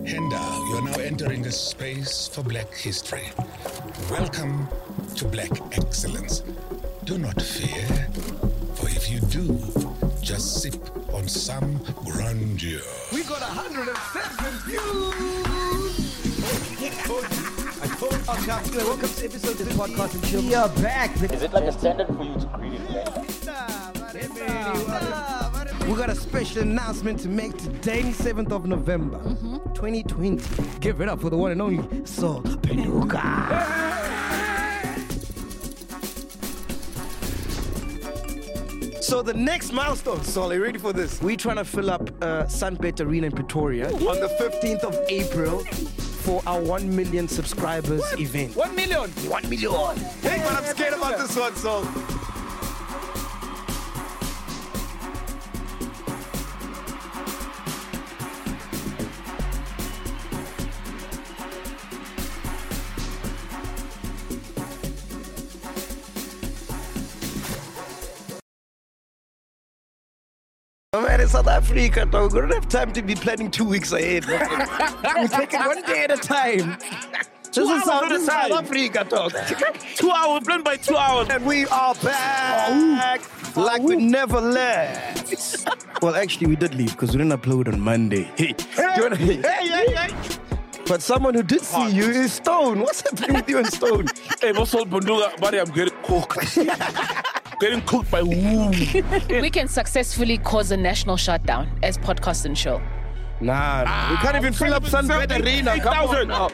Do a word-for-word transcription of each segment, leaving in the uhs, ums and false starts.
Henda, you're now entering a space for Black history. Welcome to Black excellence. Do not fear, for if you do, just sip on some grandeur. We got one hundred seven views! I told you. Okay, welcome to episode of the podcast and chill. We are back. Is it like a standard for you to greet it? We got a special announcement to make today, seventh of November, mm-hmm. twenty twenty. Give it up for the one and only Sol Penuka. So the next milestone, Sol, are you ready for this? We're trying to fill up uh, Sunbet Arena in Pretoria on the fifteenth of April for our one million subscribers what? event. One million? One million. Hey, but I'm scared about this one, Sol. Man, in South Africa, dog. We don't have time to be planning two weeks ahead. We take it one day at a time. Two this hours is South, at a this time. South Africa, dog. Two hours, planned by two hours. And we are back oh. like oh. we never left. Well, actually, we did leave because we didn't upload on Monday. Hey, hey, wanna, hey, hey, hey, hey. But someone who did see you is Stone. What's happening with you and Stone? Hey, what's up, Bunduga? Buddy, I'm getting cooked. Getting cooked by who? We can successfully cause a national shutdown as podcast and show. Nah, ah, we can't even fill up Sunbet Arena. Come on now.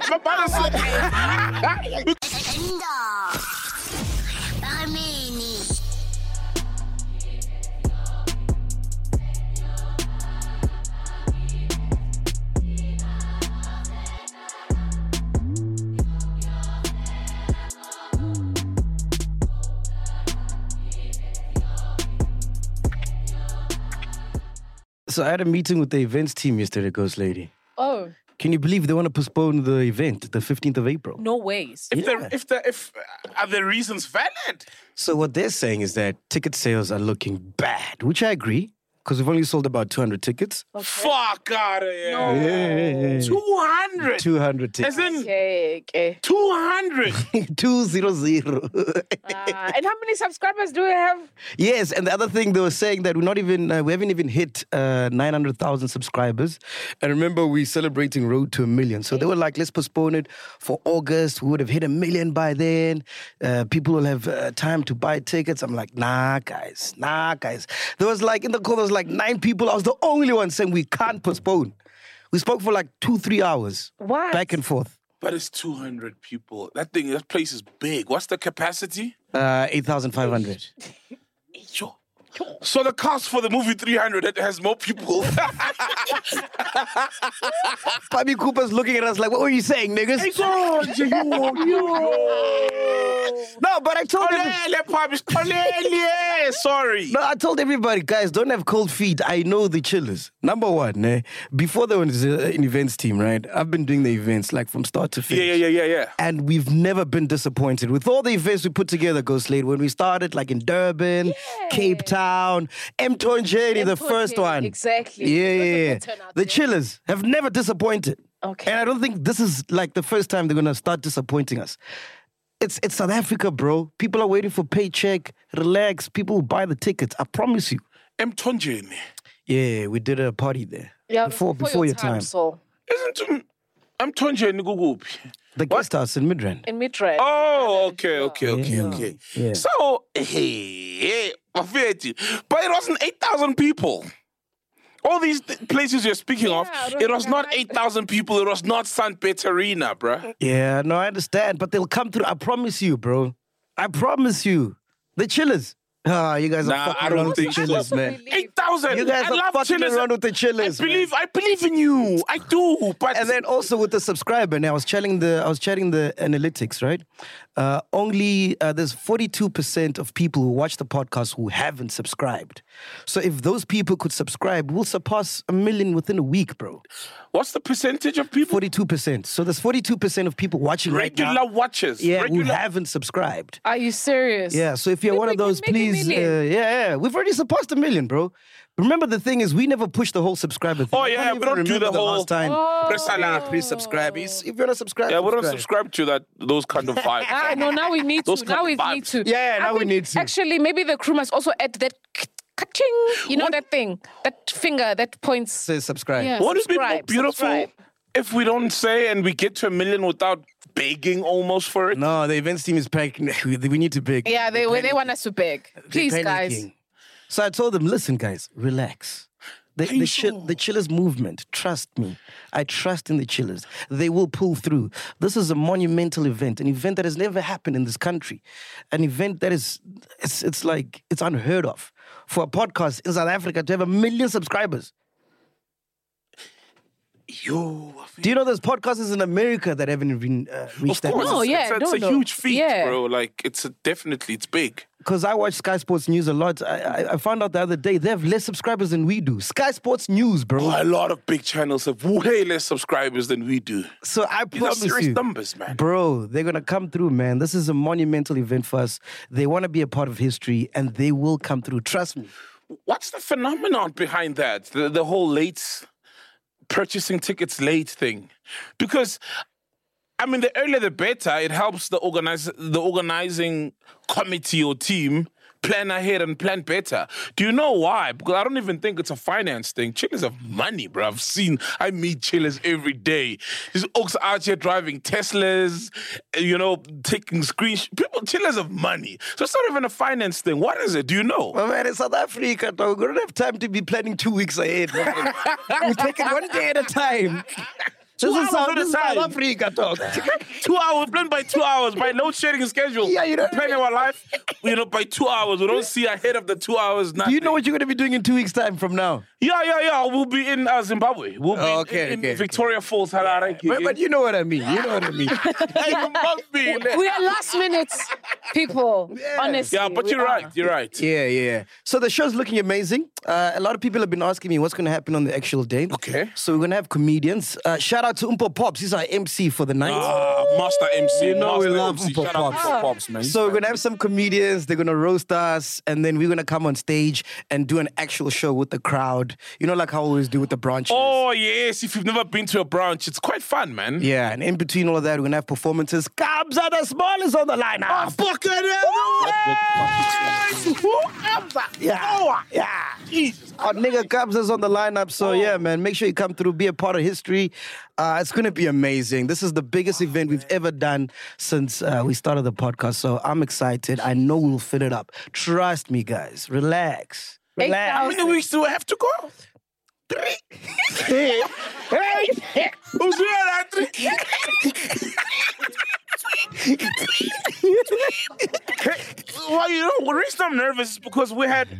So I had a meeting with the events team yesterday, Ghost Lady. Oh. Can you believe they want to postpone the event, the fifteenth of April? No ways. If yeah. the, if the, if are the reasons valid? So what they're saying is that ticket sales are looking bad, which I agree, because we've only sold about two hundred tickets. Okay. Fuck out of here. No. Yeah, yeah, yeah. two hundred? two hundred tickets. As in okay, okay. two hundred? two hundred. uh, and how many subscribers do we have? Yes, and the other thing, they were saying that we're not even, uh, we haven't even hit uh, nine hundred thousand subscribers. And remember, we're celebrating Road to a Million. So they were like, let's postpone it for August. We would have hit a million by then. Uh, people will have uh, time to buy tickets. I'm like, nah, guys, nah, guys. There was like, in the call, there was like nine people. I was the only one saying we can't postpone. We spoke for like two, three hours. What? Back and forth. But it's two hundred people. That thing, that place is big. What's the capacity? Uh, eight thousand five hundred. Sure. So the cost for the movie three hundred, it has more people. Bobby Cooper's looking at us like, what were you saying, niggas? Hey, yo, yo, yo. No, but I told him. Sorry. No, I told everybody, guys, don't have cold feet. I know the chillers. Number one, eh, before there was uh, an events team, right? I've been doing the events like from start to finish. Yeah, yeah, yeah, yeah, yeah. And we've never been disappointed with all the events we put together, Ghost Lady. When we started, like in Durban, yeah. Cape Town, Mthonjeni, the first one. Exactly. Yeah, yeah, yeah. The chillers have never disappointed. Okay. And I don't think this is like the first time they're going to start disappointing us. It's it's South Africa, bro. People are waiting for paycheck. Relax. People will buy the tickets. I promise you. Mthonjeni. Yeah, we did a party there. Yeah, before, before, before your, your time. time. So. Isn't Mthonjeni Gugupi? The guest house in Midrand. In Midrand. Oh, okay, okay, okay, yeah. okay. Yeah. So, hey, but it wasn't eight thousand people. All these th- places you're speaking yeah, of, it was not eight thousand people. It was not Sunbet Arena, bruh. Yeah, no, I understand. But they'll come through. I promise you, bro. I promise you. The chillers. Ah, you guys are nah, fucking I don't around with the think chillers, man. eight thousand. You guys I are love fucking chillers. around with the chillers. I believe, man. I believe in you. I do. But and then also with the subscriber. Now I was chatting the, I was chatting the analytics, right? Uh, only uh, there's forty-two percent of people who watch the podcast who haven't subscribed. So if those people could subscribe, we'll surpass a million within a week, bro. What's the percentage of people? forty-two percent. So there's forty-two percent of people watching Regular right now. watchers. Yeah, Regular. who haven't subscribed. Are you serious? Yeah, so if you're We're one of making- those, making please, uh, million. yeah, yeah, we've already surpassed a million, bro. Remember, the thing is, we never push the whole subscriber thing. Oh, I yeah, can't we even don't do remember the whole last time. press alert. Please subscribe. If you want to subscribe, Yeah, we don't subscribe. subscribe to that. Those kind of vibes. Ah, no, now we need to. Those Now kind we of need vibes. to. Yeah, I now we think need to. Actually, maybe the crew must also add that ka-ching. You know that thing, that finger that points. Say subscribe. Yeah, Wouldn't it be more subscribe, beautiful subscribe. if we don't say and we get to a million without begging almost for it? No, the events team is panicking. We we need to beg. Yeah, they They're they want us to beg. They're Please, guys. panicking. So I told them, listen, guys, relax. The, the, chill, the chillers movement, trust me. I trust in the chillers. They will pull through. This is a monumental event, an event that has never happened in this country. An event that is, it's, it's like, it's unheard of for a podcast in South Africa to have a million subscribers. Yo, I feel- Do you know there's podcasters in America that haven't even uh, reached of that? course, No, it's, yeah, it's, a- it's no, a no. huge feat, Yeah. bro. Like, it's a, definitely, it's big. Because I watch Sky Sports News a lot. I, I, I found out the other day they have less subscribers than we do. Sky Sports News, bro. Oh, a lot of big channels have way less subscribers than we do. So I These are promise serious you, numbers, man. bro, they're gonna come through, man. This is a monumental event for us. They want to be a part of history, and they will come through. Trust me. What's the phenomenon behind that? The, the whole late purchasing tickets late thing, because I mean, the earlier the better. It helps the organize the organizing committee or team plan ahead and plan better. Do you know why? Because I don't even think it's a finance thing. Chillers have money, bro. I've seen, I meet chillers every day. These oaks out here driving Teslas, you know, taking screenshots. People, chillers have money. So it's not even a finance thing. What is it? Do you know? Well, man, in South Africa, dog, we don't have time to be planning two weeks ahead. Man. We take it one day at a time. This is hours South, at a this is South time. Africa, dog. Two hours, plan by two hours, by load shedding schedule. Yeah, you know- Planning our life, you know, by two hours. We don't see ahead of the two hours. Nothing. Do you know what you're going to be doing in two weeks' time from now? Yeah, yeah, yeah. We'll be in uh, Zimbabwe. We'll be Oh, okay, in, in okay, Victoria Falls, Harare. But, but you know what I mean. You know what I mean. You must be. We are last minute people. Honestly. Yeah, but we you're are. right. You're right. Yeah, yeah. So the show's looking amazing. Uh, a lot of people have been asking me what's going to happen on the actual day. Okay. So we're going to have comedians. Uh, shout out to Umpo Pops. He's our M C for the night. Ah, Master M C. You know we Master love M C. Umpo Shout out Pops. to Pops, man. So we're gonna have some comedians. They're gonna roast us, and then we're gonna come on stage and do an actual show with the crowd. You know, like how we always do with the branches. Oh, yes. If you've never been to a branch, it's quite fun, man. Yeah, and in between all of that, we're gonna have performances. Cabs are the smallest on the lineup. Oh, fuck it. Yeah, yeah. Jesus. Our nigga Cabs is on the lineup. So yeah, man, make sure you come through, be a part of history. Uh, it's gonna be amazing. This is the biggest event we've ever done since uh, we started the podcast. So I'm excited. I know we'll fill it up. Trust me, guys. Relax. Eight Relax. How many weeks do I have to go? Three. Who's doing that? Why you know? The reason I'm nervous is because we had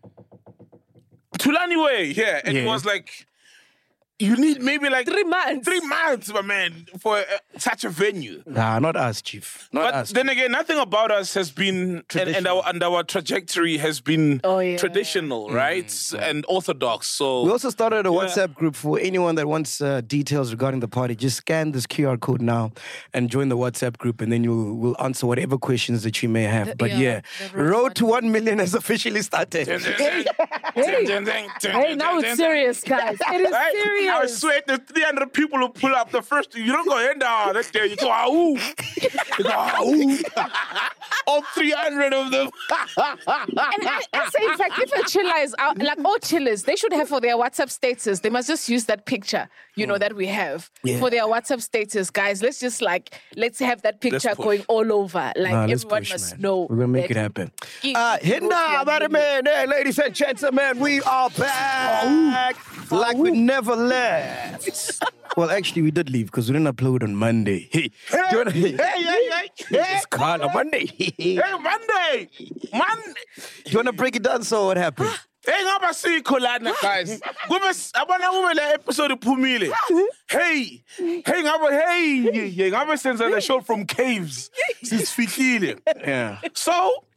Tulani Way here, and it Yeah. was like you need maybe like Three months. three months, my man, for uh, such a venue. Nah, not us, Chief. Not But us. then again, nothing about us has been, and, and our and our trajectory has been Oh, yeah. traditional, right, and orthodox. So We also started a Yeah. WhatsApp group for anyone that wants uh, details regarding the party. Just scan this Q R code now and join the WhatsApp group, and then you'll we'll answer whatever questions that you may have. But yeah, yeah, the road road to one million has officially started. Hey, now it's serious, guys. It is Right? serious. I swear, the three hundred people who pull up the first, you don't go head down. That's there. You go, ah, ooh. You go, ah, ooh. All three hundred of them. And I, I say, in fact, if a chiller is out, like all chillers, they should have for their WhatsApp status, they must just use that picture, you know, that we have Yeah. for their WhatsApp status. Guys, let's just like, let's have that picture push. going all over. Like, Nah, let's everyone push, must man. know. We're gonna make that it happen. it- Uh, it goes to Hinda, one about it, million. man. Hey, ladies and gentlemen, we are back like we never left. Well, actually, we did leave because we didn't upload on Monday. Hey, do you wanna, Hey, hey, hey, hey. It's called on Monday. Hey, Monday. Monday. Do you want to break it down? So what happened? Hey, ngaba siyikolana guys. Kube abana kube le episode iphumile. Hey, hey ngaba hey, hey ngaba senza the show from caves. Sisifikile. Yeah. So,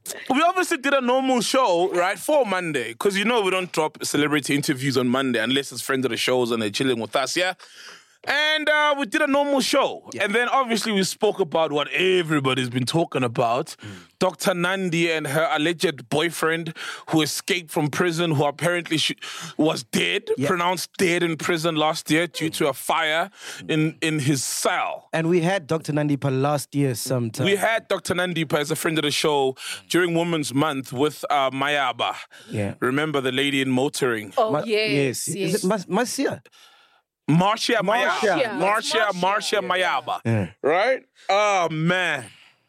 we obviously did a normal show, right, for Monday, because you know we don't drop celebrity interviews on Monday unless it's friends of the shows and they're chilling with us, yeah? And uh, we did a normal show. Yeah. And then obviously we spoke about what everybody's been talking about. Mm. Doctor Nandi and her alleged boyfriend who escaped from prison, who apparently sh- was dead, yeah. pronounced dead in prison last year due to a fire in, in his cell. And we had Doctor Nandipa last year sometime. We had Doctor Nandipa as a friend of the show during Women's Month with uh, Mayaba. Yeah. Remember the lady in motoring? Oh, Ma- yes, yes. yes. Is it Mas- Marcia? Marcia Mayaba. Marcia. Marcia, Marcia Mayaba. Yeah. Right? Oh, man.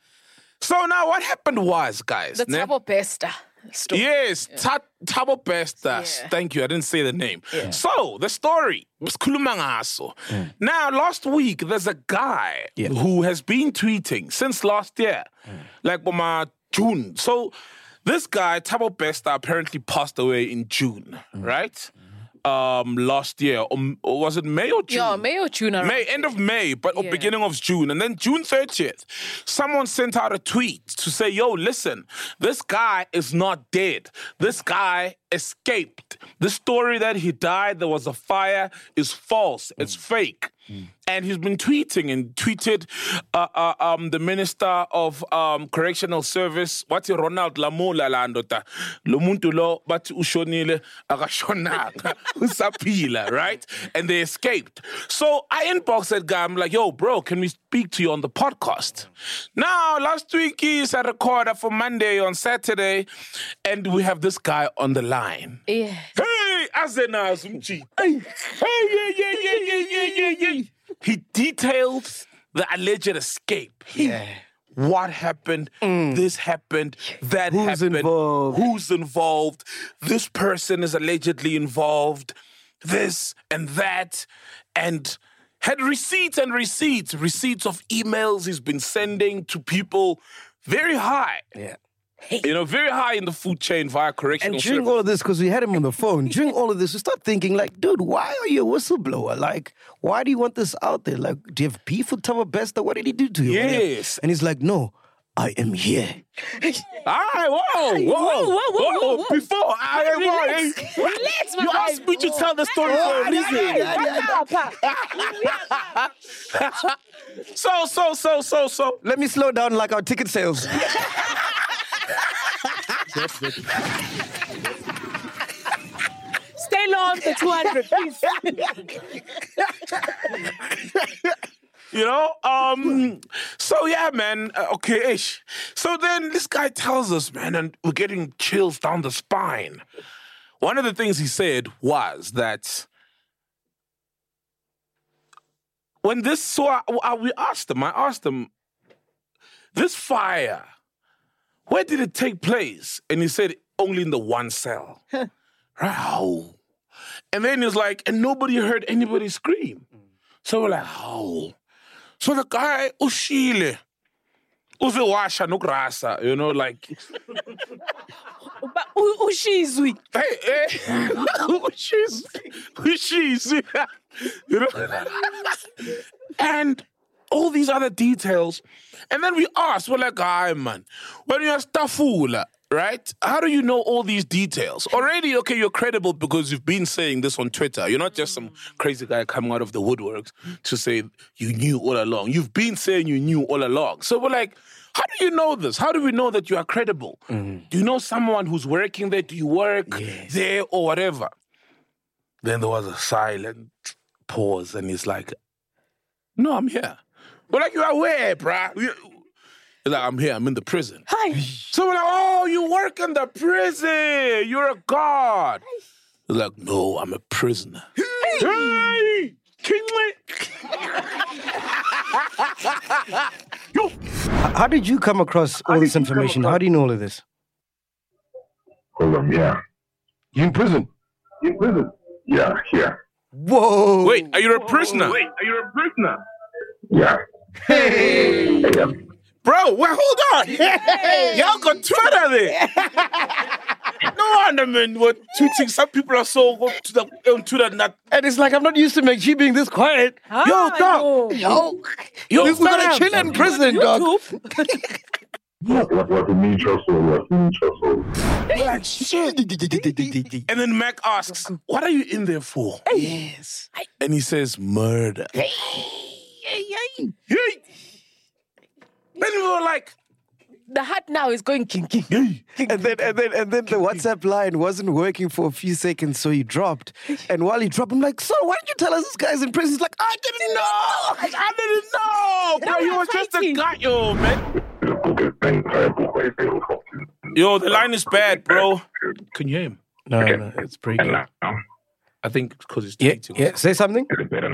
So now what happened was, guys. The ne? Thabo Bester story. Yes, yeah. Ta- Thabo Bester. Yeah. Thank you. I didn't say the name. Yeah. So, the story was Kulumangaso. Mm. Now, last week, there's a guy yeah. who has been tweeting since last year, mm. like Boma June. So, this guy, Thabo Bester, apparently passed away in June, mm. right? Um, last year, or, or was it May or June? Yeah, May or June. Around. May, end of May, but yeah. or beginning of June. And then June thirtieth, someone sent out a tweet to say, yo, listen, this guy is not dead. This guy escaped. The story that he died, there was a fire, is false. It's mm. fake. Mm. And he's been tweeting and tweeted uh, uh, um, the Minister of um, Correctional Service, what's it, Ronald Lamola Landota, Lumuntu lo, but ushonile agashonaka, usapila, right? And they escaped. So I inboxed that guy. I'm like, yo, bro, can we speak to you on the podcast? Now, last week he's a recorder for Monday on Saturday, and we have this guy on the line. Yeah. Hey, Azena Zumchi. Hey, yeah, yeah, yeah, yeah, yeah, yeah, yeah. He detailed the alleged escape. Yeah. What happened? Mm. This happened. That Who's happened. Involved? Who's involved? This person is allegedly involved. This and that. And had receipts and receipts. Receipts of emails he's been sending to people very high. Yeah. You know, very high in the food chain via correctional And during service. all of this, because we had him on the phone, during all of this, we start thinking, like, dude, why are you a whistleblower? Like, why do you want this out there? Like, do you have beef with Thabo Bester? What did he do to you? Yes. And he's like, no, I am here. Aye, whoa, whoa, whoa, whoa, whoa, whoa, whoa. Before, I, Relax, whoa, relax, my you guy. asked me to tell the story for a reason. So, so, so, so, so. Let me slow down like our ticket sales. Stay long for two hundred, please. You know, um, so yeah, man, uh, okay-ish. So then this guy tells us, man, and we're getting chills down the spine. One of the things he said was that when this, so I, I, we asked him, I asked him, this fire, where did it take place? And he said, only in the one cell. Right? Oh. And then he was like, and nobody heard anybody scream. So we're like, oh. So the guy, ushile, uziwasha nukrasa, you know, like. Ushizwi. Hey, hey, ushizwi, ushizwi, you know. And all these other details. And then we asked, we're like, "Aye, man, when you're Stafula, right? How do you know all these details? Already, okay, you're credible because you've been saying this on Twitter. You're not just some crazy guy coming out of the woodworks to say you knew all along. You've been saying you knew all along. So we're like, how do you know this? How do we know that you are credible? Mm. Do you know someone who's working there? Do you work yes. there or whatever? Then there was a silent pause, and he's like, no, I'm here. We're like, you are where, bruh? He's like, I'm here. I'm in the prison. Hi. So we're like, oh, you work in the prison. You're a guard. He's like, no, I'm a prisoner. Hey! Yo. How did you come across all this information? How do you know all of this? Hold on, yeah. You in prison? In prison? Yeah, here. Whoa. Wait, are you a prisoner? Wait, are you a prisoner? Yeah. Hey. Yeah. Bro, well, hold on. Hey. Y'all got Twitter there. No wonder, man, what tweeting. Some people are so go to the on Twitter. Not, And it's like, I'm not used to McGee being this quiet. yo, dog. Yo. Yo, We're going to chill in prison, dog. What, what, what a nature soul, what a nature soul. Like, shit. And then Mac asks, what are you in there for? Yes. And he says, murder. Hey. Then we were like, The heart now is going kinky. And then and then and then the WhatsApp line wasn't working for a few seconds, so he dropped. And while he dropped, I'm like, so why did you tell us this guy's in prison? He's like, I didn't know. I didn't know. Bro, he was just a guy. Yo, man. Yo, the line is bad, bro. Can you hear him? No, no, it's breaking. I think because it's Yeah, tweeting. yeah. Say something.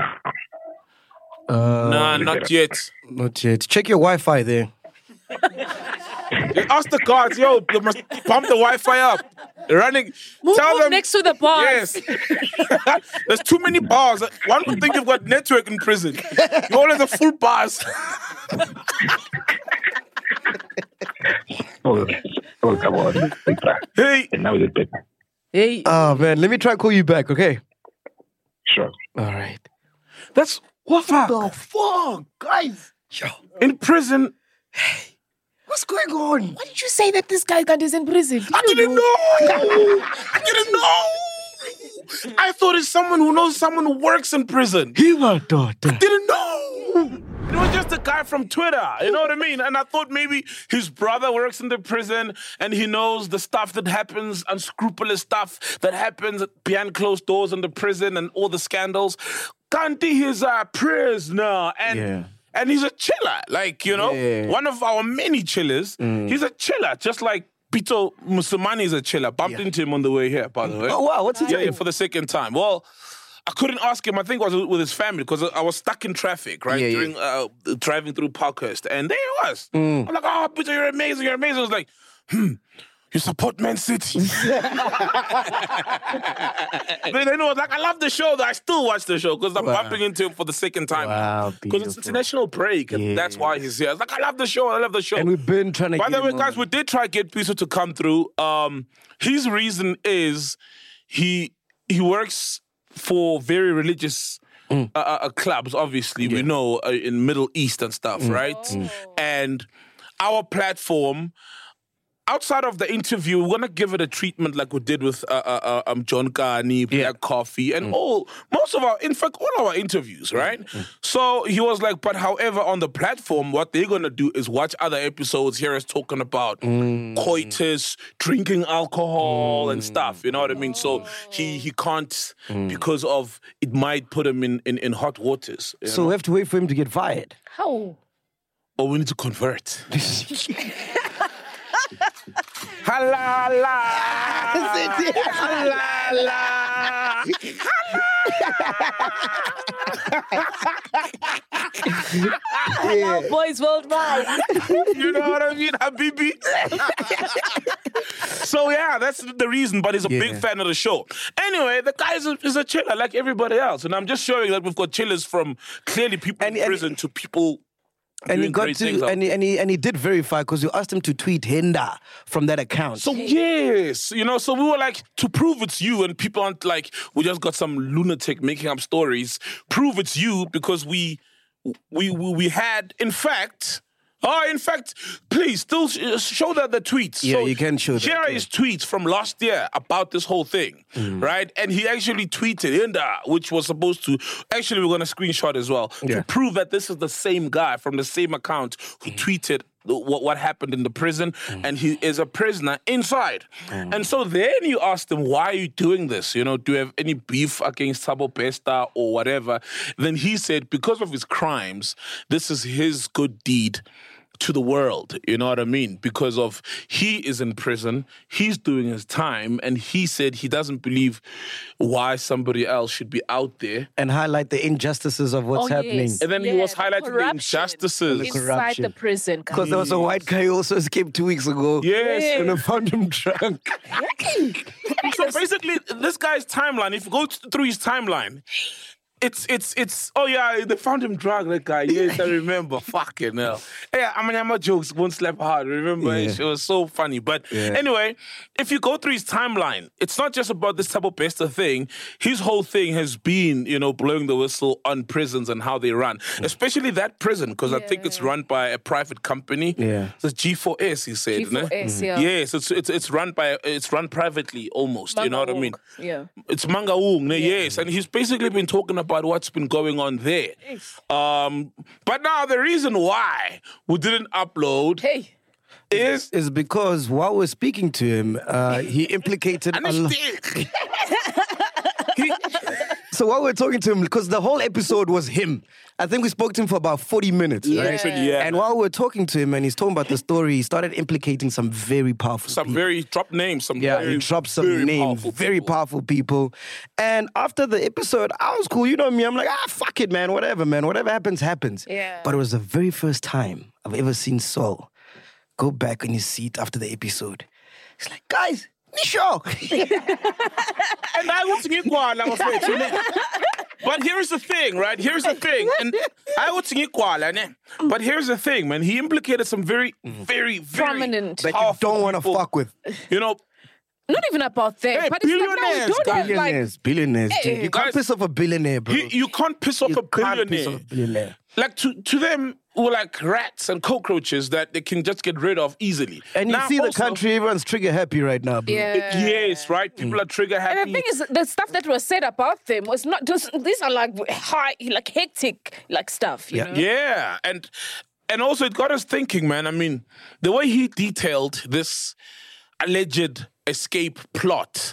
Uh, Nah, not yet. Not yet. Check your Wi-Fi there. Ask the guards, yo, they must pump the Wi-Fi up. They're running. Move, Tell move them. next to the bars. Yes. There's too many bars. One would think you've got network in prison. You all have the full bars. Oh, oh, come on. Hey. And now it's better. Hey. Oh man, let me try call you back, okay? Sure. All right. That's what The fuck, guys? Yo, in prison. what's going on? Why did you say that this guy got is in prison? I didn't know. I didn't know. I thought it's someone who knows someone who works in prison. He was daughter. Didn't know. It was just a guy from Twitter. You know what I mean? And I thought maybe his brother works in the prison and he knows the stuff that happens, unscrupulous stuff that happens behind closed doors in the prison and all the scandals. Kanti, he's a prisoner. And Yeah. and he's a chiller. Like, you know, Yeah. one of our many chillers. He's a chiller, just like Pito Musamani is a chiller. Bumped Yeah. into him on the way here, by the way. Oh wow, what's his Yeah, name? yeah, for the second time. Well, I couldn't ask him. I think it was with his family because I was stuck in traffic, right? Yeah, yeah. During uh, driving through Parkhurst. And there he was. I'm like, oh, Peter, you're amazing. You're amazing. I was like, hmm, you support Man City. But then it was like, I love the show. Though. I still watch the show because I'm Wow. bumping into him for the second time. Wow, Because it's, it's a beautiful. national break. And that's why he's here. I was like, I love the show. I love the show. And we've been trying to By get the way, him guys, on. we did try to get Piso to come through. Um, his reason is he he works for very religious uh, uh, clubs, obviously, we know, uh, in Middle East and stuff, right? And our platform, outside of the interview, we're going to give it a treatment like we did with uh, uh, uh, um, John Carney, Black Yeah. Coffee, and all, most of our, in fact, all our interviews, right? So he was like, but however, on the platform, what they're going to do is watch other episodes, hear us talking about coitus, drinking alcohol and stuff, you know what I mean? So he he can't, because of, it might put him in, in, in hot waters. you So know? we have to wait for him to get fired. How? Or we need to convert. Halala. Halala. Yeah. Boys worldwide. You know what I mean, Habibi? So yeah, that's the reason, but he's a big Yeah. fan of the show. Anyway, the guy is a, is a chiller like everybody else. And I'm just showing that we've got chillers from clearly people And- in and- prison to people And he doing got great things to, out and he, and he and he did verify because you asked him to tweet Hinda from that account. So yes, you know, so we were like, to prove it's you, and people aren't like, we just got some lunatic making up stories. Prove it's you because we, we, we, we had, in fact, oh, in fact, please still sh- show that the tweets. Yeah, you can show that, Here are yeah. his tweets from last year about this whole thing, right? And he actually tweeted Inda, which was supposed to, actually, we're going to screenshot as well Yeah. to prove that this is the same guy from the same account who tweeted what, what happened in the prison, and he is a prisoner inside. And so then you asked him, why are you doing this? You know, do you have any beef against Thabo Bester or whatever? Then he said, because of his crimes, this is his good deed to the world, you know what I mean? Because of, he is in prison, he's doing his time, and he said he doesn't believe why somebody else should be out there. and highlight the injustices of what's Oh, happening. yes. And then he Yeah, was the highlighting the corruption injustices. Inside corruption. the prison. Because there was a white guy who also escaped two weeks ago. Yes. And I found him drunk. So basically, this guy's timeline, if you go th- through his timeline, It's it's it's oh yeah, they found him drunk, that guy. Yes, I remember. Fucking hell. Yeah, I mean my jokes won't slap hard, remember? Yeah. It was so funny. But Yeah. anyway, if you go through his timeline, it's not just about this Thabo Bester thing. His whole thing has been, you know, blowing the whistle on prisons and how they run. Especially that prison, because I think it's run by a private company. Yeah. It's G four S, he said. G four S, ne? yeah. Yes, it's it's it's run by it's run privately almost. You know what I mean? Yeah. It's Mangaung, ne? Yes, and he's basically been talking about what's been going on there. Um, but now the reason why we didn't upload Hey. is Is because while we're speaking to him, uh, he implicated a lot. He- So while we're talking to him, because the whole episode was him, I think we spoke to him for about forty minutes, right? Literally, yeah. And while we're talking to him and he's talking about the story, he started implicating some very powerful some people. very drop names, some Yeah, very, he dropped some very names, powerful very people. powerful people. And after the episode, I was cool. You know me. I'm like, ah, fuck it, man. Whatever, man. Whatever happens, happens. Yeah. But it was the very first time I've ever seen Saul go back on his seat after the episode. He's like, guys, Nisho. And I was thinking, "Kwala, mafethu, ne?" But here's the thing, right? Here's the thing. And I was thinking, "Kwala, ne?" But here's the thing, man. He implicated some very, very, very Prominent. That you powerful don't want to people. fuck with. You know, Not even about that. Hey, but it's like, no, we billionaires, don't have like. Billionaires, billionaires. dude. Hey, You can't guys, piss off a billionaire, bro. you, you can't piss off You a can't piss billionaire. off a billionaire. Like to, to them, we're like rats and cockroaches that they can just get rid of easily. And you Now, see the also- country, everyone's trigger happy right now, bro. Yeah. Yes, right. People are trigger happy. And the thing is, the stuff that was said about them was not just, these are like high, like hectic, like stuff, you Yeah. know? Yeah, and and also it got us thinking, man. I mean, the way he detailed this alleged escape plot,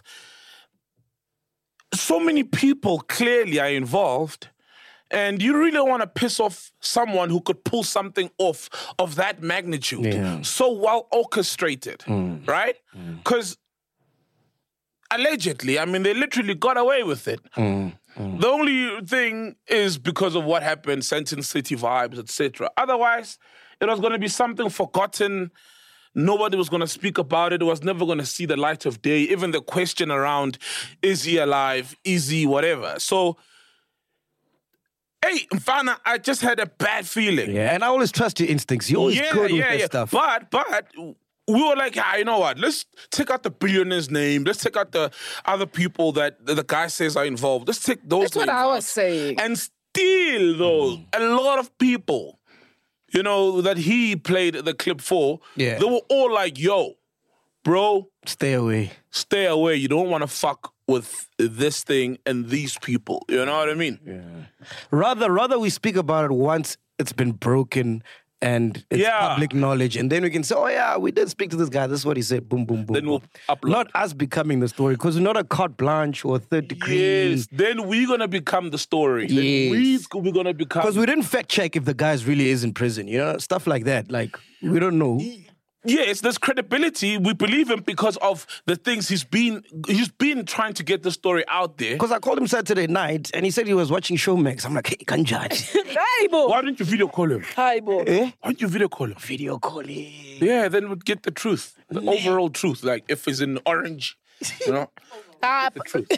so many people clearly are involved, and you really want to piss off someone who could pull something off of that magnitude, Yeah. so well orchestrated, right? Because allegedly, I mean, they literally got away with it. The only thing is because of what happened, Sentence City vibes, et cetera. Otherwise, it was going to be something forgotten. Nobody was going to speak about it. It was never going to see the light of day. Even the question around, is he alive? Is he whatever? So, hey, Mfana, I just had a bad feeling. Yeah, and I always trust your instincts. You're always yeah, good with yeah, that yeah. stuff. But, but we were like, ah, you know what? Let's take out the billionaire's name. Let's take out the other people that the guy says are involved. Let's take those That's what names I out. was saying. And still, though, a lot of people, you know, that he played the clip for, Yeah. they were all like, yo, bro, Stay away. stay away. You don't want to fuck with this thing and these people. You know what I mean? Rather, rather we speak about it once it's been broken and it's Yeah. public knowledge, and then we can say, "Oh yeah, we did speak to this guy. This is what he said." Boom, boom, boom. Then we'll boom. upload. Not us becoming the story, because we're not a carte blanche or a third degree. Yes. Then we're going to become the story. Then Yes. we- we're going to become... Because we didn't fact check if the guy really is in prison. You know, stuff like that. Like we don't know. Yes, there's credibility. We believe him because of the things he's been he's been trying to get the story out there. Because I called him Saturday night and he said he was watching Showmax. I'm like, hey, kanjani? Hi, bo. Why don't you video call him? Hi, bo. Eh? Why don't you video call him? Video calling. Yeah, then we'd get the truth, the overall truth. Like if he's in orange, you know, Ah, the truth.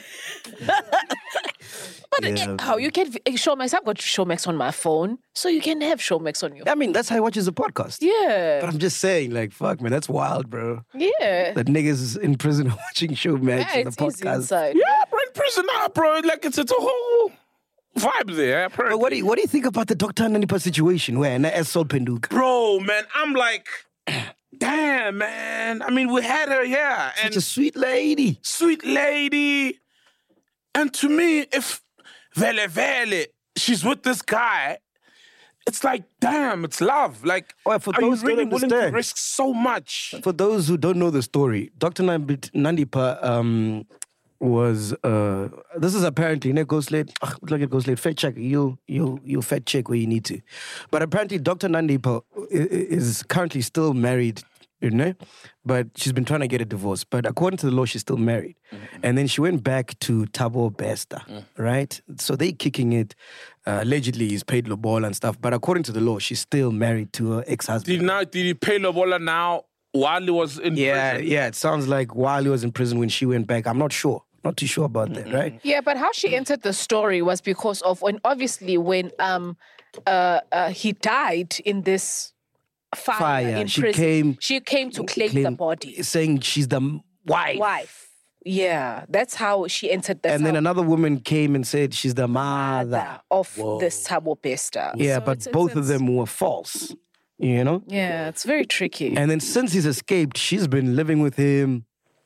but Yeah. again, how you can Showmax? I've got Showmax on my phone, so you can have Showmax on your. I mean, that's how he watches the podcast. Yeah, But I'm just saying, like, fuck, man, that's wild, bro. yeah. That niggas in prison watching Showmax Yeah, in the it's easy podcast. inside. Yeah, bro, in prison now, bro. Like it's it's a whole vibe there. Apparently. But what do you, what do you think about the Doctor Nanipa situation where na Sol Penduka? Bro, man, I'm like, damn, man. I mean, we had her here, and Such a sweet lady. sweet lady. And to me, if Vele Vele, she's with this guy, it's like, damn, it's love. Like, Oh, for are you those who really don't willing to understand. risk so much? For those who don't know the story, Doctor Nambit- Nandipa um, was uh, this is apparently ne Ghost Late. Ugh, look at Ghost Late. Fact check. You you you fact check where you need to. But apparently, Doctor Nandipa i- i- is currently still married. You know, but she's been trying to get a divorce. But according to the law, she's still married. And then she went back to Thabo Bester, right? So they kicking it. Uh, allegedly, he's paid lobola and stuff. But according to the law, she's still married to her ex-husband. Did now did he pay Lobola now while he was in Yeah, prison? yeah. It sounds like while he was in prison when she went back. I'm not sure. Not too sure about that, right? Yeah, but how she entered the story was because of when, obviously, when um, uh, uh, he died in this fire, Fire. in She prison. came- She came to claim, the Claim- body. Saying she's the wife. Wife. Yeah, that's how she entered the And then another woman came and said she's the mother. of this Thabo Bester. Yeah, So but it's- it's- both of it's- them were false. You know? Yeah, it's very tricky. And then since he's escaped, she's been living with him.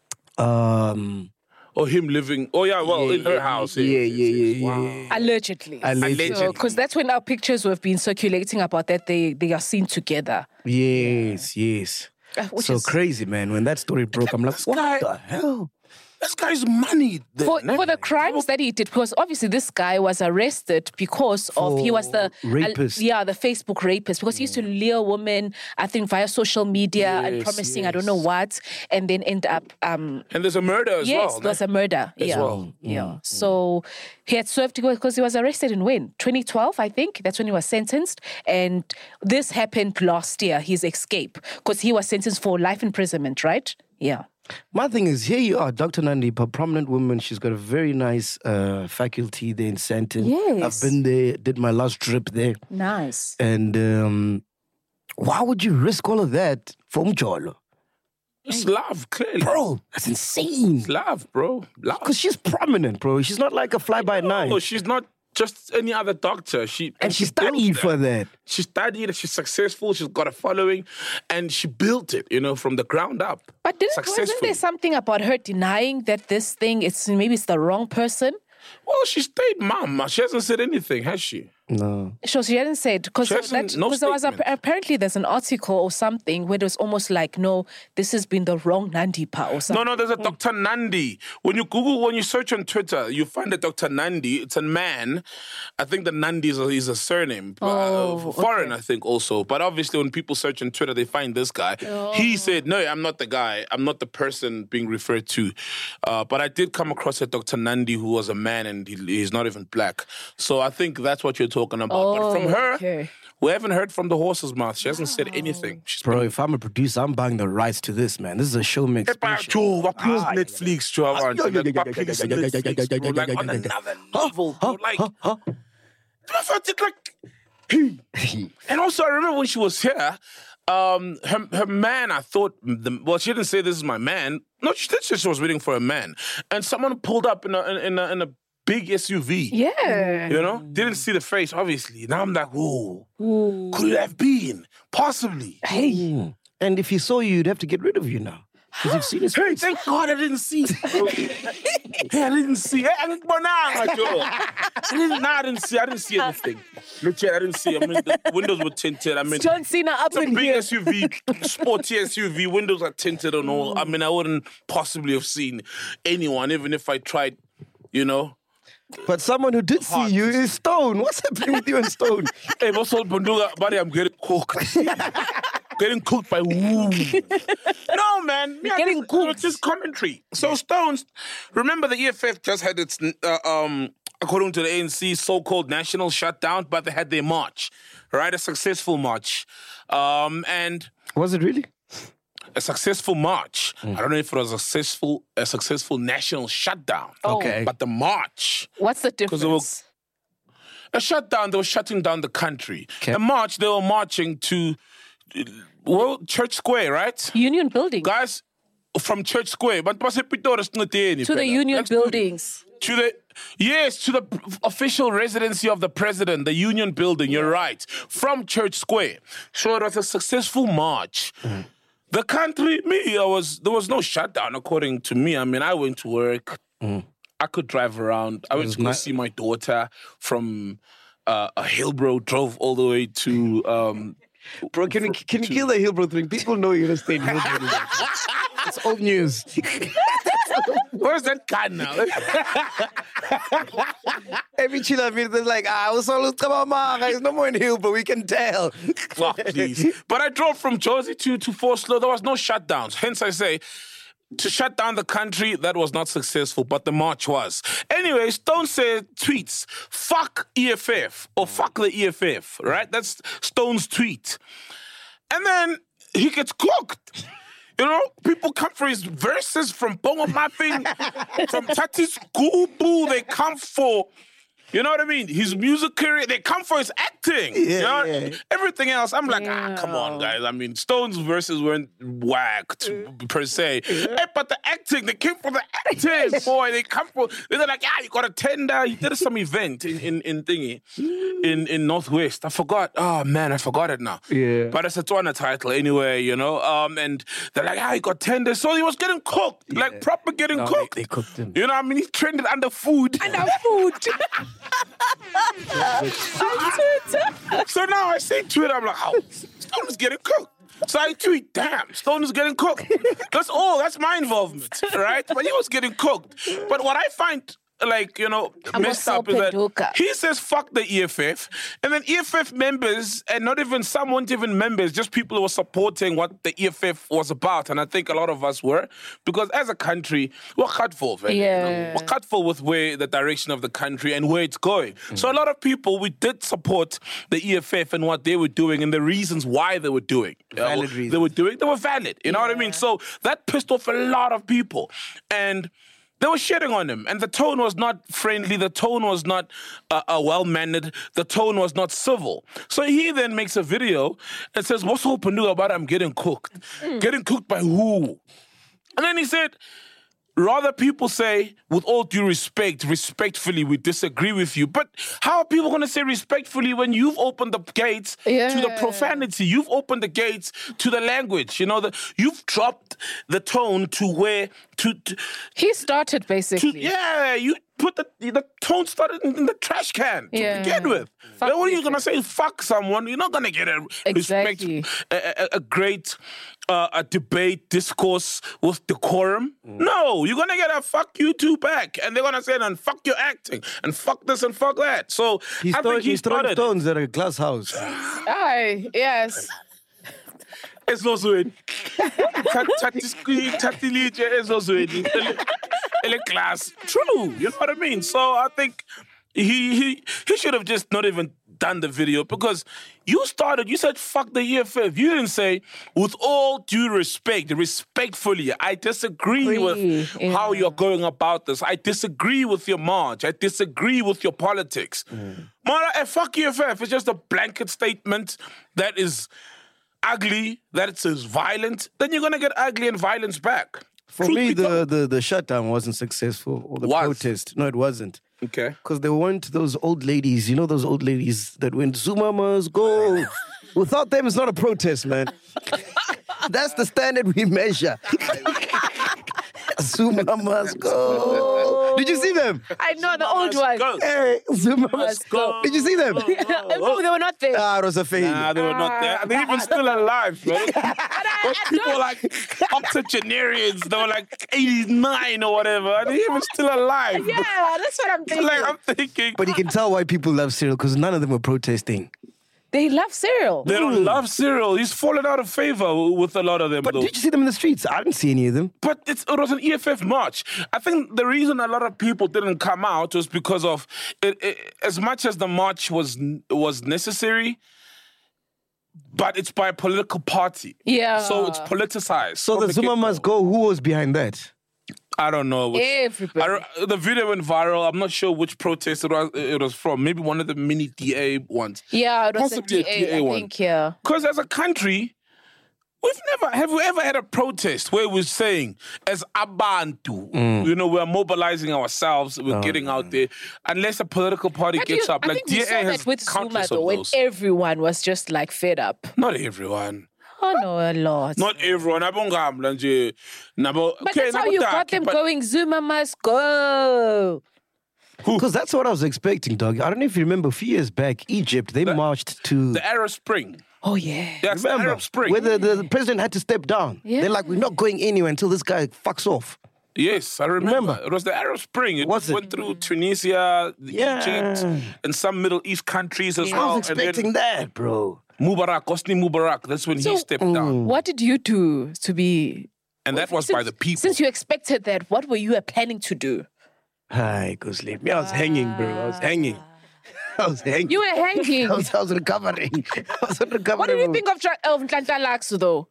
Um, Or him living. Oh yeah, well in her house. yeah, yes, yeah, yes, yeah, yes. yeah, Wow. yeah. Allegedly. Allegedly. Because that's when our pictures have been circulating about that they, they are seen together. Yes, yes. Uh, which So is- crazy, man. When that story broke, I'm like, what guy- the hell? This guy's money. Then, For, eh? for the crimes that he did, because obviously this guy was arrested because of he was the For rapist. yeah, the Facebook rapist, because he used to lure women, I think, via social media and Yes, promising I don't know what, and then end up um And there's a murder as yes, well. there was a murder. As yeah. well. Yeah. So he had served because he was arrested in when? twenty twelve, I think. That's when he was sentenced. And this happened last year, his escape, because he was sentenced for life imprisonment, right? Yeah. My thing is, here you are, Doctor Nandi, a prominent woman. She's got a very nice uh, faculty there in Sandton. Yes. I've been there, did my last trip there. Nice. And um, why would you risk all of that for Umjolo? It's love, clearly. Bro, that's insane. It's love, bro. Love. Because she's prominent, bro. She's not like a fly-by-night. No, she's not just any other doctor. She and she built studied that. for that. She studied. She's successful. She's got a following, and she built it. You know, from the ground up. But didn't, wasn't Successfully. there something about her denying that this thing is maybe it's the wrong person? Well, she stayed mum. She hasn't said anything, has she? No. So she hadn't said because She hasn't- no there was a, statement. apparently there's an article or something where it was almost like, no, this has been the wrong Nandipa or No, something. no, there's a Doctor Nandi. When you Google, when you search on Twitter, you find a Doctor Nandi. It's a man. I think the Nandi is a, is a surname. Oh, uh, foreign, okay. I think, also. But obviously, when people search on Twitter, they find this guy. Oh. He said, no, I'm not the guy. I'm not the person being referred to. Uh, but I did come across a Doctor Nandi who was a man and he, he's not even black. So I think that's what you're talking about. but from her, okay. we haven't heard from the horse's mouth. She hasn't said anything. She's Bro, if I'm a producer, I'm buying the rights to this, man. This is a showmix. Epa, special. Joe, bapilo Ah, Netflix, Joe. yeah, yeah, yeah, yeah, yeah, Bapilo yeah, yeah, yeah, yeah, Netflix, yeah, bro, yeah, like yeah, on yeah, yeah. another Huh? level, Huh? bro. Like, Huh? Huh? I felt it like. And also, I remember when she was here, um, her her man. I thought, the, well, she didn't say this is my man. No, she did say she was waiting for a man, and someone pulled up in a in a in a big S U V. Yeah. You know, didn't see the face, obviously. Now I'm like, whoa, could it have been? Possibly. Hey. And if he saw you, you'd have to get rid of you now. Because you've seen his Hey, face. thank God I didn't see. Hey, I didn't see. Hey, I didn't, I didn't, nah, I didn't see. I didn't see anything. Legit, I didn't see. I mean, the windows were tinted. I mean, John Cena up it's a in big here. S U V, sporty S U V. Windows are tinted and all. I mean, I wouldn't possibly have seen anyone, even if I tried. You know. But someone who did see you is Stone. What's happening with you and Stone? Hey, what's all Bunduga? Buddy, I'm getting cooked. Getting cooked by who? No, man. Yeah, getting this, cooked. It's just commentary. So Stones, remember the E F F just had its, uh, um, according to the A N C, so-called national shutdown, but they had their march, right? A successful march. Um, and Was it really? a successful march. I don't know if it was a successful, a successful national shutdown. Okay. But the march, What's the they were- difference? a shutdown, they were shutting down the country. Okay. A march, they were marching to, uh, well, Church Square, right? Union Building. Guys from Church Square, but to To the Union Buildings. To the yes, to the p- official residency of the president, the Union Building. You're right, from Church Square. So it was a successful march. The country, me, I was there was no shutdown according to me. I mean, I went to work. I could drive around. I went to go not- see my daughter from uh, a Hillbrow. Drove all the way to. Um, Bro, can you, can you kill the Hillbrow thing? People know you're going to stay in Hillbrow. It's old news. Where's that guy now? Every chiller meet, they're like, ah, I was always There's no more in Hillbrow, we can tell. Fuck, please. But I drove from Josie to, to Forsley. There was no shutdowns. Hence, I say, to shut down the country, that was not successful, but the march was. Anyway, Stone said tweets, fuck E F F, or fuck the E F F, right? That's Stone's tweet. And then he gets cooked. You know, people come for his verses from Bongo Muffin, from Tati's Gubu. They come for, you know what I mean? His music career. They come for his acting. Yeah, you know? yeah. Everything else, I'm like, Yeah. ah, come on, guys. I mean, Stone's verses weren't whacked per se. Hey, but the acting, they came for the acting, boy. They come for, they're like, yeah, you got a tender. You did some event in, in, in thingy, in, in Northwest. I forgot. Oh, man, I forgot it now. Yeah. But it's a Tswana title anyway, you know? Um, and they're like, ah, you got tender. So he was getting cooked, like proper getting No, they- cooked. they cooked him. You know what I mean? He trended under food. Under food. So now I say to it, I'm like, oh, Stone is getting cooked. So I tweet, damn, Stone is getting cooked. That's all. That's my involvement, right? But he was getting cooked. But what I find, like, you know, messed up is that Penduka. he says, fuck the E F F. And then E F F members, and not even some weren't even members, just people who were supporting what the E F F was about. And I think a lot of us were. Because as a country, we're cutful, right? Yeah. You know, we're cutful with where the direction of the country and where it's going. So a lot of people, we did support the E F F and what they were doing and the reasons why they were doing. Valid Uh, reasons. They were doing, they were valid. You know what I mean? So that pissed off a lot of people. And they were shitting on him, and the tone was not friendly. The tone was not uh, uh, well-mannered. The tone was not civil. So he then makes a video and says, what's open new about I'm getting cooked? Getting cooked by who? And then he said, rather people say, with all due respect, respectfully, we disagree with you. But how are people going to say respectfully when you've opened the gates to the Yeah. profanity? You've opened the gates to the language. You know, the, you've dropped the tone to where, to, to, He started to basically. yeah, you put the, the tone started in, in the trash can to Yeah. begin with. Fuck Then what are you, you going to say? Fuck someone. You're not going to get a Exactly. respect, a, a, a great uh, a debate, discourse with decorum. No, you're going to get a fuck you too back. And they're going to say, and fuck your acting, and fuck this and fuck that. So He's I throwing, think he he's throwing started. stones at a glass house. Aye, yes. It's not so. It's not so. In a class. True. You know what I mean? So I think he he he should have just not even done the video because you started, you said fuck the E F F. You didn't say, with all due respect, respectfully, I disagree Agree, with yeah. how you're going about this. I disagree with your march. I disagree with your politics. Mara, eh, fuck E F F. It's just a blanket statement that is ugly, that it is violent. Then you're going to get ugly and violence back. For Truth me, be the, told. the, the shutdown wasn't successful, or the Was. protest. No, it wasn't. Okay. Because there weren't those old ladies, you know, those old ladies that went, Zuma must go. Without them, it's not a protest, man. That's the standard we measure. Zuma must go. Did you see them? I know the old one. Go. Hey, Zuma must Must go. go. Did you see them? No, they were not there. Ah, it was a failure. Nah, they were not there. They're even still alive, bro. Those people like octogenarians, they were like eighty-nine or whatever, and they're even still alive. Yeah, that's what I'm thinking. Like, I'm thinking, But you can tell why people love Cyril, because none of them were protesting. They love cereal. they don't love Cyril. He's fallen out of favor with a lot of them, But though. did you see them in the streets? I didn't see any of them. But it's, it was an E F F march. I think the reason a lot of people didn't come out was because of it, it, as much as the march was was necessary, but it's by a political party. Yeah. So it's politicized. So from the Zuma get-go. must go. Who was behind that? I don't know. Which, Everybody. I don't- the video went viral. I'm not sure which protest it was, it was from. Maybe one of the mini D A ones. Yeah, it was Possibly a a D A, D A I one. think, yeah. Because as a country, we've never, have we ever had a protest where we're saying, as Abantu, you know, we're mobilizing ourselves, we're getting out there, unless a political party But gets you- up. I Like think we D A saw has that with Zuma, countless though, of when those. everyone was just like fed up. Not everyone. Oh, no, a lot. Not everyone. Abongambla nje. Nabo- But okay, that's how nabo you got taki, them but- going, Zuma must go. Because that's what I was expecting, dog. I don't know if you remember, a few years back, Egypt, they marched to... The Arab Spring. Oh, yeah. That's the Remember, Arab Spring. where the, the, the president had to step down. Yeah. They're like, we're not going anywhere until this guy fucks off. Yes, I remember. Remember? It was the Arab Spring. It Was it? went through Tunisia, Yeah. Egypt, and some Middle East countries as Yeah. well. I was expecting and then that, bro. Mubarak, Hosni Mubarak, that's when he So- stepped down. What did you do to be... And that was by Since- the people. Since you expected that, what were you planning to do? Hi, go sleep. Me, I was hanging, bro. I was hanging. I was hanging. You were hanging. I was, I was recovering. I was recovering. What did you think of, Tra- of Ntlantla Laksu, though?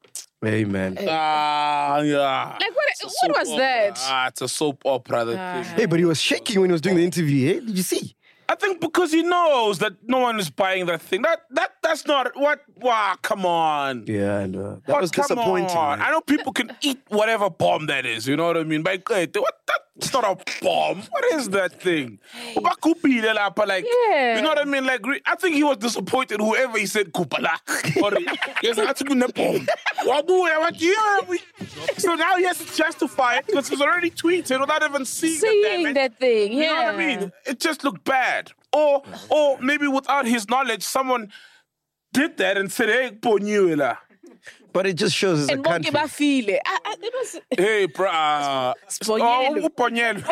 Hey, man. Ah, yeah. Like, what, It's a what soap was opera. that? Ah, it's a soap opera. That thing. Hey, but he was shaking when he was doing the interview, eh? Did you see? I think because he knows that no one is buying that thing. That that that's not what. Wow, come on. Yeah, I know. That What, was come disappointing. on. man. I know people can eat whatever bomb that is. You know what I mean? But wait, what? That's not a bomb. What is that thing? Ubakupile lapha, Like, Yeah. you know what I mean? Like, re- I think he was disappointed. Whoever he said kupala. Or yes, I had to do the bomb. Wabuya, what? Yeah, we- So now he has to justify it because he's already tweeted without even seeing, the Seeing damage. that thing, yeah. You know what I mean? It just looked bad. Or, or maybe without his knowledge, someone did that and said, "Hey, Ponyuela." But it just shows as a And won't country. give a feel it. I, I, it was. Hey, bruh. Sponyelo. Oh, uponyelo.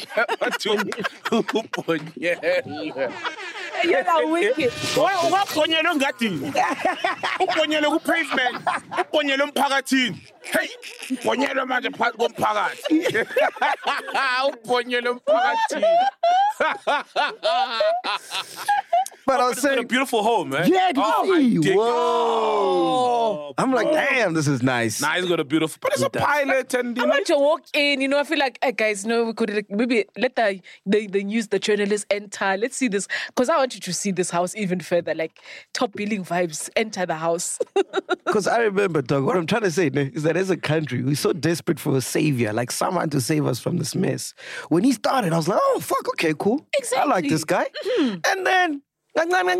Uponyelo. You're not wicked. Uponyelo ngathi. Uponyelo ku-pavement. Uponyelo emphakathini. Hey, uponyelo manje phakathi komphakathi. Uponyelo emphakathini. But I was It's got a saying, beautiful home, man. yeah, did Oh, you I see? dig it. Whoa. I'm like, damn, this is nice. Nah, he's got a beautiful, but it's a does. pilot and you I know. want to walk in, you know, I feel like, hey guys, no, we could like, maybe let the, the, the news, the journalists enter. Let's see this. Because I want you to see this house even further, like top billing vibes, enter the house. Because I remember, dog, what I'm trying to say ne, is that as a country, we're so desperate for a savior, like someone to save us from this mess. When he started, I was like, oh, fuck, okay, cool. I like this guy. And then... Same, Baba.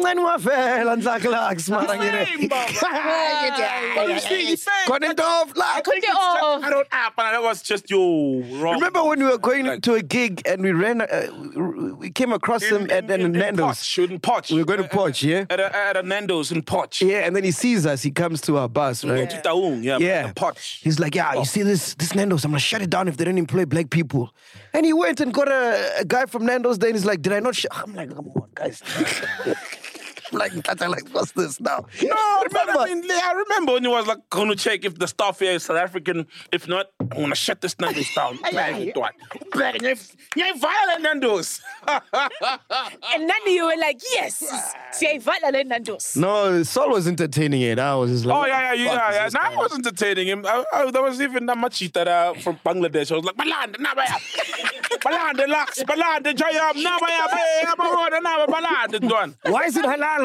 Cut it off, like. Cut it off. I don't happen. That was just yo wrong. Remember when we were going Like- to a gig and we ran, uh, we came across him at, at Nando's. Poch, in Poch. We were going to Poch, yeah? At a, at a Nando's in Poch. Yeah, and then he sees us, he comes to our bus, right? To Taung, yeah. Yeah. in Poch. He's like, yeah, you see this this Nando's, I'm gonna shut it down if they don't employ black people. And he went and got a, a guy from Nando's there and he's like, did I not shut? I'm like, come on, guys. I'm like, I'm like, what's this now? No, but I mean, I remember when he was like going to check if the staff here is South African. If not, I'm gonna shut this Nando's down. Black, what? Black, you're violent Nando's. And then you were like, yes, see, violent Nando's. No, Saul was entertaining it. I was just like, Oh yeah, yeah, what the fuck yeah, is yeah. this Now guy? I was entertaining him. I, I, there was even a machita uh, from Bangladesh. I was like, Balanda, Nabaya, Balanda, Lux, Balanda, Jayam, Nabaya, Nabaya, Nabaya, Balanda, Don. Why is it halal?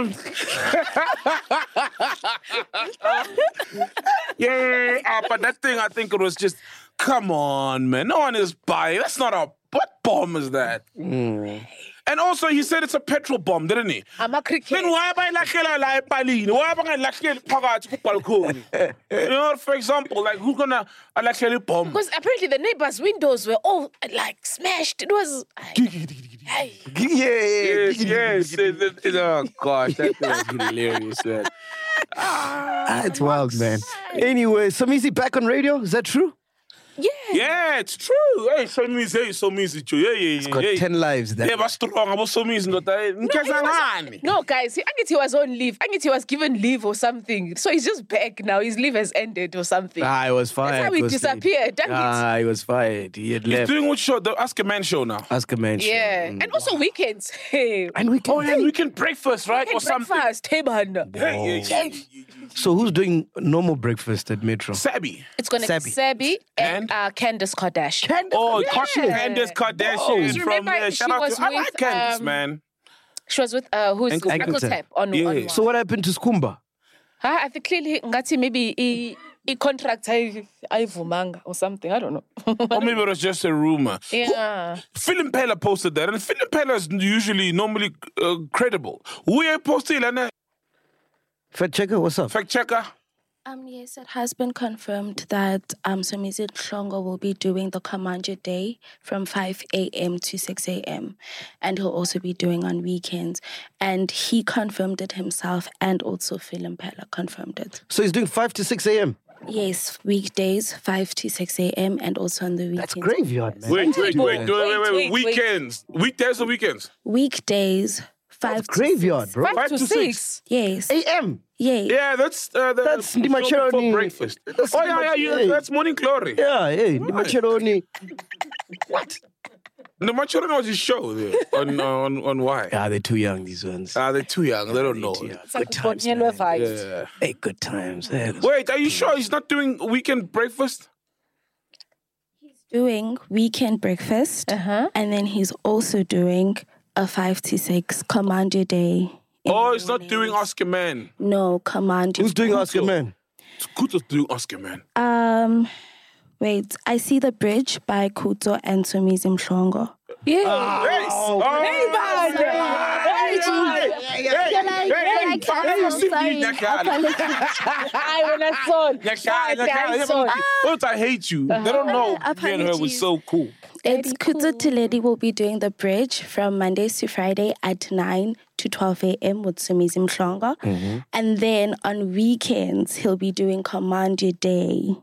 Yeah, uh, but that thing, I think it was just, come on, man. No one is buying. That's not a, what bomb is that? And also, he said it's a petrol bomb, didn't he? I'm a cricket. Then why am I lakhela la epalini? Why am I lakhela phakathi kubalcony? You know, for example, like who's gonna lakhela bomb? Because apparently the neighbors' windows were all like smashed. It was. Hey. Yeah, yeah, Yes, yes. It- it- it- oh gosh, that was hilarious, man. Ah, it's wild, man. Anyway, Samisi back on radio. Is that true? Yeah. Yeah, it's true. Hey, so music, hey, so music. Yeah, yeah, yeah. Got yeah. ten lives there. Yeah, but strong. About so music. Not that. No, he was- no, guys, he- I think he was on leave. I think he was given leave or something. So he's just back now. His leave has ended or something. Ah, he was fired. That's how he was disappeared, dang it. Ah, he was fired. He had He's left. doing what show? The Ask a Man show now. Ask a man. show. Yeah. Mm. And also weekends. Hey. And we can. Oh, yeah, weekend breakfast, right, or Weekend something. breakfast, hey, man. Hey, yeah, yeah, yeah. So who's doing normal breakfast at Metro? Sabby. It's going to be Sabi. Sabi and, And? uh, Candace Kardashian. Oh, Yeah. Candace Kardashian Oh. from Remember, uh, she shout out was to I like with, Candace, um, man. She was with uh, who's Ankle Ankle Tap. Tap on, Yeah. on one. So what happened to Skumba? Huh? I think clearly Ngati maybe he, he contract I Ivumanga or something. I don't know. Or maybe it was just a rumor. Yeah. Philip Pella posted that, and Philip Pella is usually normally uh, credible. Who you posted and Fact checker, what's up? fact checker? Um, yes, it has been confirmed that um, Somizi Hlongo will be doing the Commander Day from five a.m. to six a.m. And he'll also be doing on weekends. And he confirmed it himself, and also Philip Pella confirmed it. So he's doing five to six a.m. Yes, weekdays, five to six a.m. and also on the weekends. That's graveyard, man. Wait, wait, wait, wait, wait, wait, Wait, wait. wait, Weekends. Weekdays or weekends? Weekdays, five That's to graveyard, bro. Five, Five to to six. six. Yes, A M. yes. Yeah, that's uh, the That's the the show Macheroni. before breakfast. That's oh the yeah, yeah, Mach- you, hey. that's Morning Glory. Yeah, hey, the Macheroni. What? No, my children watch his show there on on on why. Ah, they're too young, these ones. Ah, they're too young. They don't know. Too young. It's like Good times, man. Bonniello vibes. Yeah. Hey, good times. Hey, those- Wait, are you sure he's not doing weekend breakfast? Doing weekend breakfast, Uh-huh. and then he's also doing a five to six command your day. in Oh, the he's not doing mornings. Oscar Man. No, command. Who's doing Oscar Man? Kuto's doing Oscar Man. Um, wait. I see the bridge by Kuto and Somizi Mhlongo. Yeah. Hey, oh, Hey, man. Hey, I when I saw But I hate you. They don't know me and her was Apologies. so cool. It's Kuto Tiledi will be doing the bridge from Mondays to Friday at nine to twelve a.m. with Somizi Mhlongo. And then on weekends, he'll be doing Command Your Day.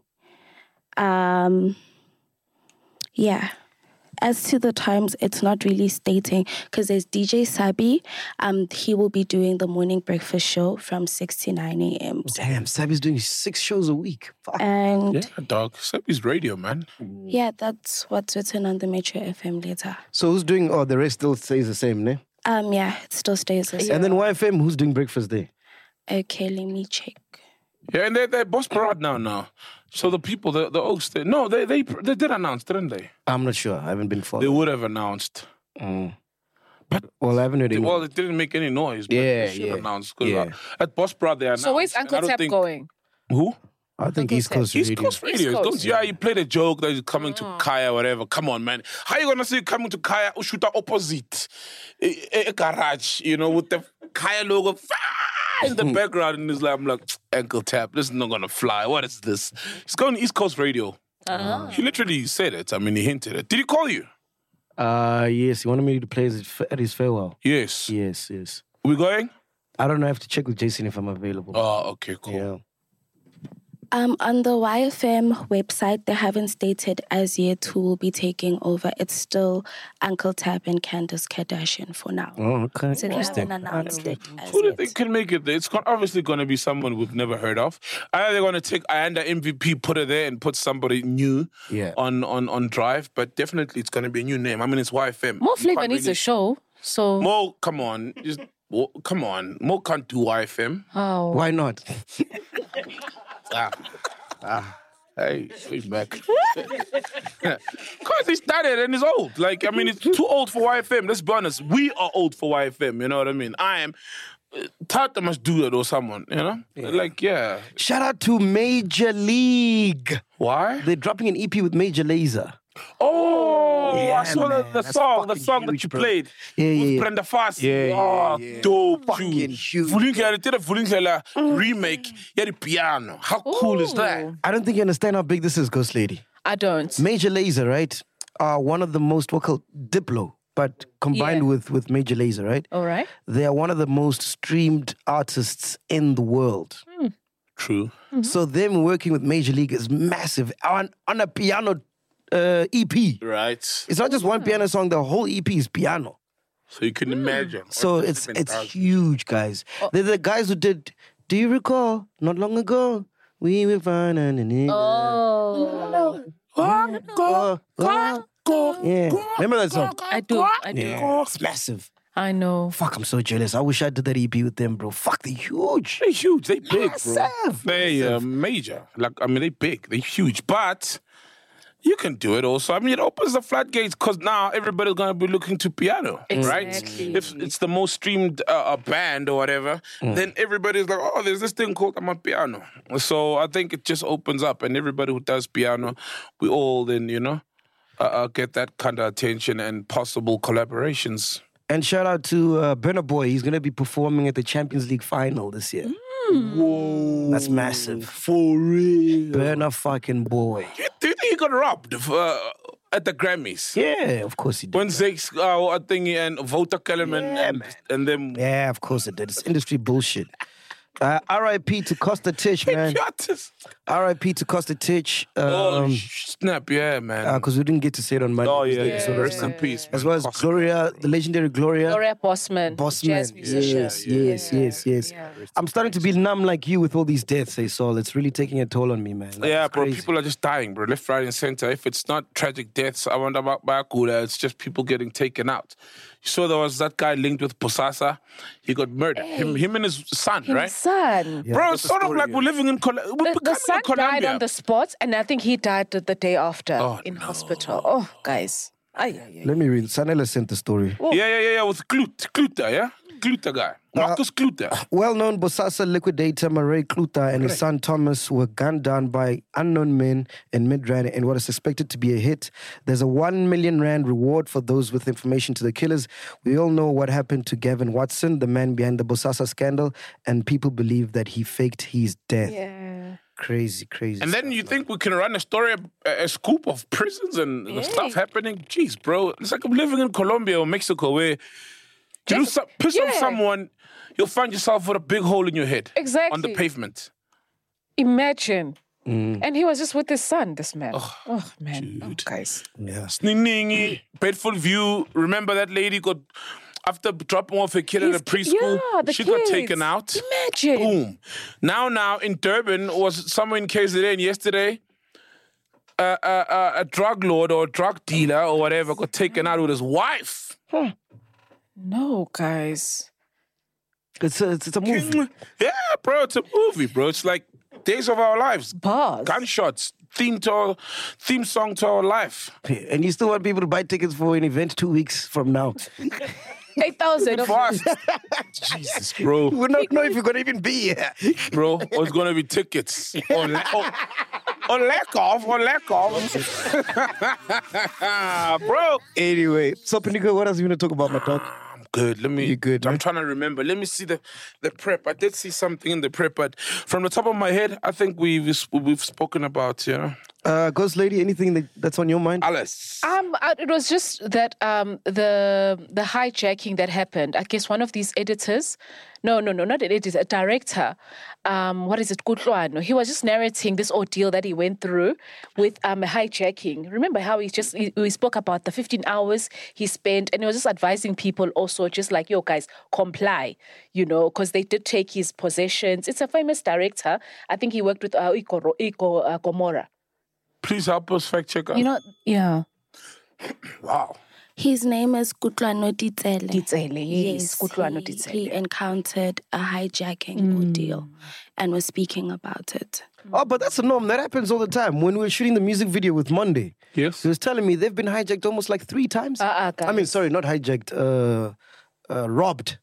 Um, yeah. As to the times, it's not really stating because there's D J Sabi. Um, he will be doing the morning breakfast show from six to nine a.m. Damn, Sabi's doing six shows a week. Fuck. And Yeah, dog. Seppi's radio, man. yeah, that's what's written on the Metro F M letter. So who's doing, oh, the rest still stays the same, ne? Um, yeah, it still stays the same. And then Y F M, who's doing breakfast there? Okay, let me check. Yeah, and they're, they're Boss Parade now, now. So the people, the, the Oaks, they, no, they, they they did announce, didn't they? I'm not sure. I haven't been They following. would have announced. Mm. But Well, I haven't heard any. well, it didn't make any noise. But Yeah, they should yeah, announce. 'Cause, yeah. uh, at Boss Parade, they announced. So where's and Uncle I don't Tap think- going? Who? I think Uncle East Sam. Coast East Radio. Coast Radio. East Coast, Don't, yeah, you played a joke that you're coming to Kaya, whatever. Come on, man. How you gonna say you're coming to Kaya Ushuta opposite a, a garage, you know, with the Kaya logo in the background, and it's like, I'm like, Uncle Tap, this is not gonna fly. What is this? He's going to East Coast Radio. He literally said it. I mean, he hinted it. Did he call you? Uh, yes, he wanted me to play his, at his farewell. Yes. Yes, yes. We going? I don't know. I have to check with Jason if I'm available. Oh, okay, cool. Yeah. Um, on the Y F M website, they haven't stated as yet who will be taking over. It's still Uncle Tap and Candace Kardashian for now. Oh, okay. So they haven't announced it as Who do you think yet. can make it there? It's gon- obviously going to be someone we've never heard of. Either they're going to take Ayanda M V P, put her there, and put somebody new Yeah. on, on, on Drive. But definitely it's going to be a new name. I mean, it's Y F M. More You Flavor can't needs really- a show. So Mo, come on. Just, Mo, come on. Mo can't do Y F M. oh, Why not? Ah. Ah. Hey, he's back. Because he started and he's old. Like, I mean, it's too old for Y F M. Let's be honest. We are old for Y F M. You know what I mean? I am. Tata must do that or someone, you know? Like, yeah. Shout out to Major League. Why? They're dropping an E P with Major Lazer. Oh, Yeah, I saw the, man. the That's song, the fucking song that huge, you bro. played Yeah, yeah, with yeah. Brenda Fassie. Yeah, yeah, oh, yeah. dope Fucking tune. huge. Vulindlela, did a Vulindlela remake. Yeah, the piano. How cool is that? Ooh. I don't think you understand how big this is, Ghost Lady. I don't. Major Lazer, right? Are one of the most, what called Diplo, but combined Yeah. with, with Major Lazer, right? All right. They are one of the most streamed artists in the world. True. So them working with Major League is massive on, on a piano uh, E P. Right. It's not just one piano song, the whole E P is piano. So you can imagine. So what it's different it's sounds. huge, guys. They're the guys who did, do you recall, not long ago, we were fine and in Oh, oh, oh, yeah. Remember that song? I do. I do. Yeah, it's massive. I know. Fuck, I'm so jealous. I wish I did that E P with them, bro. Fuck, they're huge. They huge. They big, bro. Massive. They uh, major. Like I mean, they big. They huge. But you can do it also. I mean, it opens the floodgates because now everybody's gonna be looking to piano, right? Exactly. If it's the most streamed uh, uh, band or whatever, then everybody's like, oh, there's this thing called I'm a piano. So I think it just opens up, and everybody who does piano, we all then you know uh, uh, get that kind of attention and possible collaborations. And shout out to uh, Burna Boy. He's going to be performing at the Champions League final this year. Whoa, That's massive. for real. Burna fucking Boy. Do you think he got robbed uh, at the Grammys? Yeah, of course he did. When Zakes, uh, I think, and Vota Kellerman Yeah, and, man. and them. Yeah, of course it did. It's industry bullshit. Uh, R I P to Costa Titch, man. Piatis. R I P to Costa Titch. Oh, Um, snap, yeah, man. because we didn't get to say it on Monday. oh, yeah, yeah. So Rest in peace, man. as well as Costa. Gloria, the legendary Gloria. Gloria Bossman, Bossman. jazz musician. Yes, yes, yes, yes. Yeah. I'm starting to be numb like you with all these deaths, hey, Saul. It's really taking a toll on me, man. Like, Yeah, it's bro, crazy. people are just dying, bro. Left, right, and center. If it's not tragic deaths, I wonder about Bakula. It's just people getting taken out. You saw there was that guy linked with Bosasa. He got murdered. Him, him and his son, His right? son. Yeah, Bro, that's it's the sort of story, like yeah. we're living in Col- we're The, the becoming son a Colombia. died on the spot, and I think he died the, the day after Oh, in no. hospital. Oh, guys. Ay, ay, ay. Let me read. Sanela sent the story. Yeah, yeah, yeah, yeah. With Klut, Kluta, yeah, Kluta guy, Marcus Kluta. Well-known Bosasa liquidator Murray Kluta and his son Thomas were gunned down by unknown men in Midrand in what is suspected to be a hit. There's a one million rand reward for those with information to the killers. We all know what happened to Gavin Watson, the man behind the Bosasa scandal, and people believe that he faked his death. Yeah. Crazy, crazy. And then you think we can run a story, a, a scoop of prisons and the stuff happening? Jeez, bro, it's like I'm living in Colombia or Mexico where you do some, piss off yeah. someone, you'll find yourself with a big hole in your head on the Exactly. pavement. Imagine. And he was just with his son, this man. Oh, man. Oh, guys. Yeah. Sningingi, Bedford View. Remember that lady got, after dropping off her kid His at a ki- preschool, yeah, the she got kids. taken out. Imagine. Boom. Now, now in Durban, was somewhere in K Z N yesterday, uh, uh, uh, a drug lord or a drug dealer or whatever got taken out with his wife. No, guys. It's a, it's, it's a movie. Yeah, bro, it's a movie, bro. It's like Days of Our Lives. Bars. Gunshots, theme to our, theme song to our life. And you still want people to buy tickets for an event two weeks from now. eight thousand. of- Fast. Jesus, bro. We don't know if you're going to even be here. Bro, or it's gonna be tickets. Or, la- or, or lack of, or lack of. Bro. Anyway, so Panika, what else you want to talk about, my dog? I'm good. Let me. You good, I'm man? trying to remember. Let me see the, the prep. I did see something in the prep, but from the top of my head, I think we've we've spoken about, you know. Uh, Ghost Lady, anything that, that's on your mind? Alice. Um, uh, it was just that um, the the hijacking that happened. I guess one of these editors, no, no, no, not an editor, a director. Um, what is it, Kutlwano? He was just narrating this ordeal that he went through with um hijacking. Remember how he just he, he spoke about the fifteen hours he spent, and he was just advising people also, just like, yo guys, comply, you know, because they did take his possessions. It's a famous director. I think he worked with uh, Iko, Iko uh, Gomora. Please help us fact check out. You know, yeah. Wow. His name is Kutlwano Ditsele. Ditsele, yes, Kutlwano he, Ditsele. he encountered a hijacking ordeal and was speaking about it. Oh, but that's a norm. That happens all the time. When we were shooting the music video with Monday, Yes. he was telling me they've been hijacked almost like three times. Uh-uh, I mean, guys. sorry, not hijacked, uh, uh, robbed.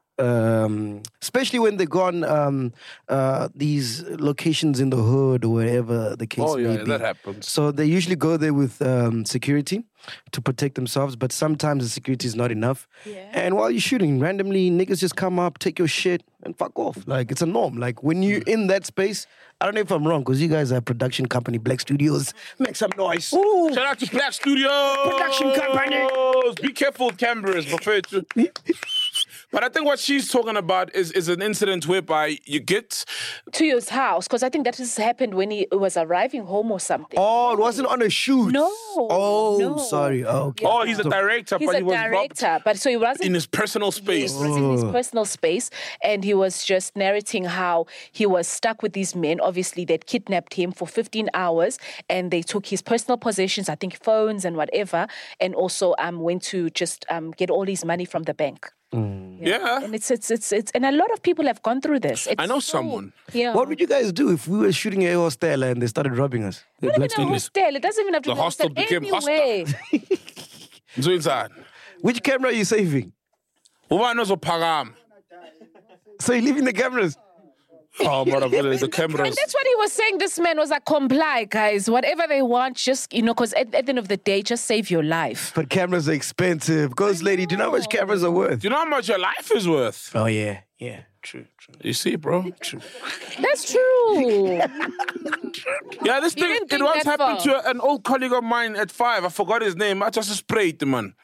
Um, especially when they go on um, uh, these locations in the hood or wherever the case Oh, may yeah, be. that happens. So they usually go there with um, security to protect themselves, but sometimes the security is not enough. And while you're shooting, randomly niggas just come up, take your shit, and fuck off. Like, it's a norm. Like, when you're in that space, I don't know if I'm wrong, because you guys are a production company, Black Studios. Make some noise. Shout out to Black Studios. Production company. Be careful with cameras, buffet. But I think what she's talking about is, is an incident whereby you get... To his house, because I think that has happened when he was arriving home or something. Oh, it wasn't on a shoot. No. Oh, no. sorry. Oh, okay. Oh, he's a director, He's but a he was robbed director, but so he wasn't in his personal space. He was in his personal space, and he was just narrating how he was stuck with these men. Obviously, they'd kidnapped him for fifteen hours, and they took his personal possessions, I think phones and whatever, and also um went to just um get all his money from the bank. Yeah. And it's it's it's it's and a lot of people have gone through this. It's I know so- someone. Yeah. What would you guys do if we were shooting a hostel and they started robbing us? The Not Black even a Studios. hostel. It doesn't even have to The be a hostel hostel. became hostile. Anyway. So inside. Which camera are you saving? Uba knows Pagam. So you're leaving the cameras? Oh, but the cameras. And that's what he was saying. This man was like, comply, guys. Whatever they want, just, you know, because at, at the end of the day, just save your life. But cameras are expensive. Ghost Lady, do you know how much cameras are worth? Do you know how much your life is worth? Oh, yeah. Yeah. True, true. You see, bro? True. That's true. Yeah, this You thing, didn't it think once that happened far. to an old colleague of mine at five. I forgot his name. I just sprayed the man.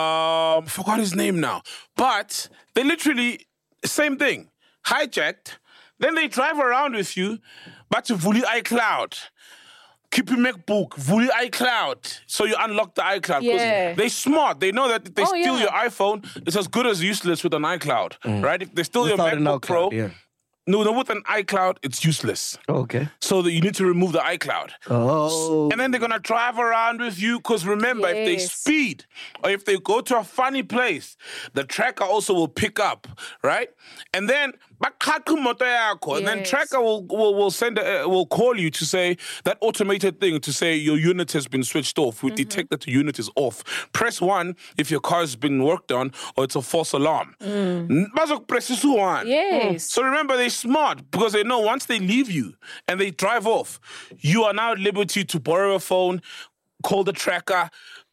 Um, forgot his name now. But they literally, same thing, hijacked, Then they drive around with you, but you fully iCloud. Keep your MacBook, vuli iCloud. So you unlock the iCloud. Yeah. They're smart. They know that if they Oh, steal yeah. your iPhone, it's as good as useless with an iCloud, right? If they steal Without your an MacBook Pro, iCloud, yeah. no, no, with an iCloud, it's useless. Okay. So that you need to remove the iCloud. Oh. And then they're gonna drive around with you because remember, if they Yes. speed or if they go to a funny place, the tracker also will pick up, right? And then, and then Yes. tracker will will, will send a, will call you to say that automated thing to say your unit has been switched off. We detect that the unit is off. Press one if your car's been worked on or it's a false alarm. Mm. Press one. Yes. So remember, they're smart because they know once they leave you and they drive off, you are now at liberty to borrow a phone, call the tracker,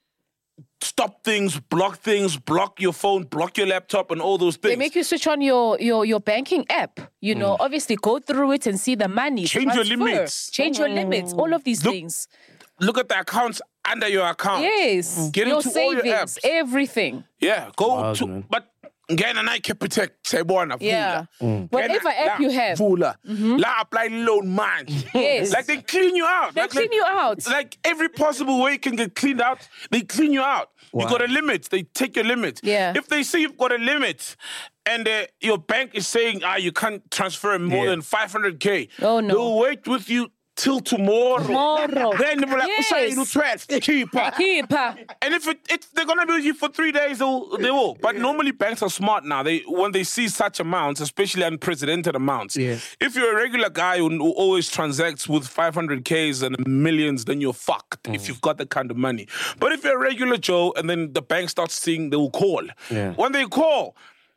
stop things, block things, block your phone, block your laptop, and all those things. They make you switch on your, your, your banking app. You know, obviously go through it and see the money. Change your transfer, limits. Change your limits. All of these Look- things. Look at the accounts under your account. Yes. Get your into all your savings, apps. everything. Yeah, go Wow, to, man. but ngena na Capitec, sayibona, Yeah. vula. Whatever Ngena, app la, you have. Vula. La apply loan man. Yes. Like they clean you out. They like, clean like- you out. Like every possible way you can get cleaned out, they clean you out. You got a limit. They take your limit. Yeah. If they see you've got a limit and uh, your bank is saying, ah, you can't transfer more Yeah. than five hundred K, Oh, no. they'll wait with you till tomorrow. Tomorrow. Then they'll be like, Yes. yes. you twelve, keeper. Keeper. And if it, it, they're gonna be with you for three days, they'll, they will. But normally banks are smart now. They when they see such amounts, especially unprecedented amounts. Yeah. If you're a regular guy who, who always transacts with five hundred Ks and millions, then you're fucked if you've got that kind of money. But if you're a regular Joe and then the bank starts seeing, they will call. Yeah. When they call,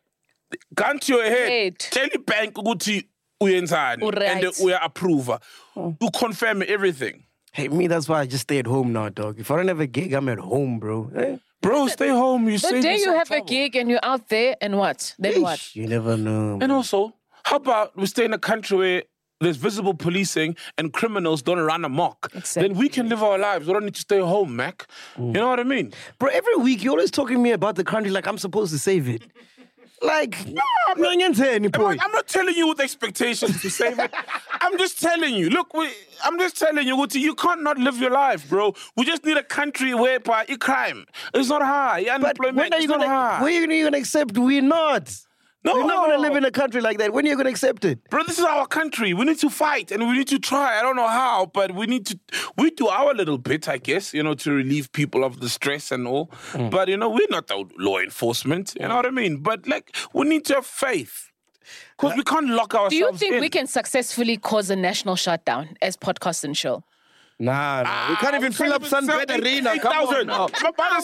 gun to your head, Head. tell the bank ukuthi uyenzani Alright. and we are approver. You confirm everything. Hey, me, that's why I just stay at home now, dog. If I don't have a gig, I'm at home, bro. Eh? Bro, stay home. You The save day you yourself have a trouble. gig and you're out there and what? Then what? Eesh, You never know. And also, how about we stay in a country where there's visible policing and criminals don't run amok? Exactly. Then we can live our lives. We don't need to stay home, Mac. You know what I mean? Bro, every week you're always talking to me about the country like I'm supposed to save it. Like, no, I'm not going to say any I'm point. not, I'm not telling you with expectations to save it. I'm just telling you. Look, we, I'm just telling you, Uti, you can't not live your life, bro. We just need a country where by crime is not high, But unemployment when are you is not gonna? high. When are you gonna accept? We're not. No. We're not gonna live in a country like that. When are you gonna accept it? Bro, this is our country. We need to fight and we need to try. I don't know how, but we need to, we do our little bit, I guess, you know, to relieve people of the stress and all. Mm. But, you know, we're not the law enforcement. You know what I mean? But, like, we need to have faith. Because we can't lock ourselves Do you think in. we can successfulcan't cause a national shutdown as Podcast and Show? Nah, nah. we can't even fill up Sunbed Arena. Come on now. I'm about to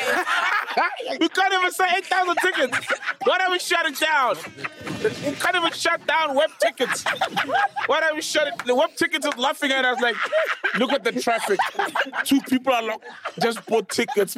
say, we can't even say eight thousand tickets. Why don't we shut it down? We can't even shut down web tickets. Why don't we shut it? The web tickets is laughing at us like, look at the traffic. Two people are locked, just bought tickets.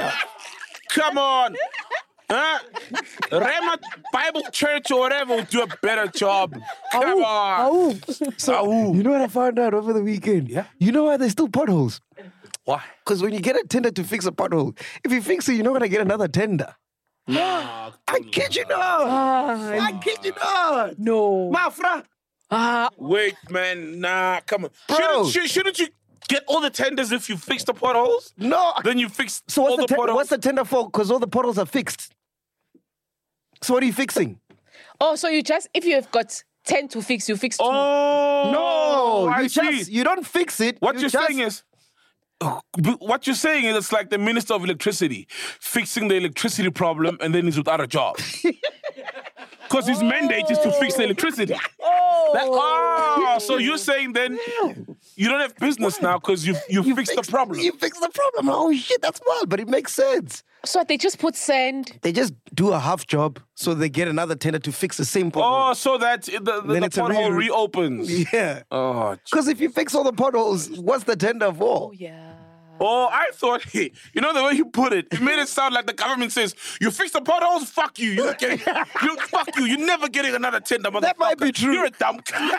Come on. Huh? Rema Bible Church or whatever will do a better job. Come on. So, you know what I found out over the weekend? Yeah. You know why there's still potholes? Why? Because when you get a tender to fix a pothole, if you fix it, you're not gonna get another tender. Nah, I kid you not. I kid you not. No. Mafra. Ah, Wait, man. Nah, come on. Bro. Shouldn't, should, shouldn't you get all the tenders if you fix the potholes? No. Then you fix So all what's the, the ten- potholes. what's the tender for? Because all the potholes are fixed. So what are you fixing? oh, so you just, if you have got ten to fix, you fix two. Oh No, I you see. just you don't fix it. What you you're just, saying is, what you're saying is it's like the Minister of Electricity fixing the electricity problem and then he's without a job. Because his mandate is to fix the electricity. Oh. Like, oh, so you're saying then you don't have business now because you you you fixed the problem. You fix the problem. Oh shit, that's wild, but it makes sense. So they just put sand. They just do a half job so they get another tender to fix the same pothole. Oh, so that the, the, Then the it's a pothole re- reopens. Yeah. Oh, Because if you fix all the potholes, what's the tender for? Oh, yeah. Oh, I thought, hey, you know the way you put it, it made it sound like the government says, you fix the potholes, fuck you. You're not getting, you, fuck you. You're never getting another tender, motherfucker. That might be true. You're a dumb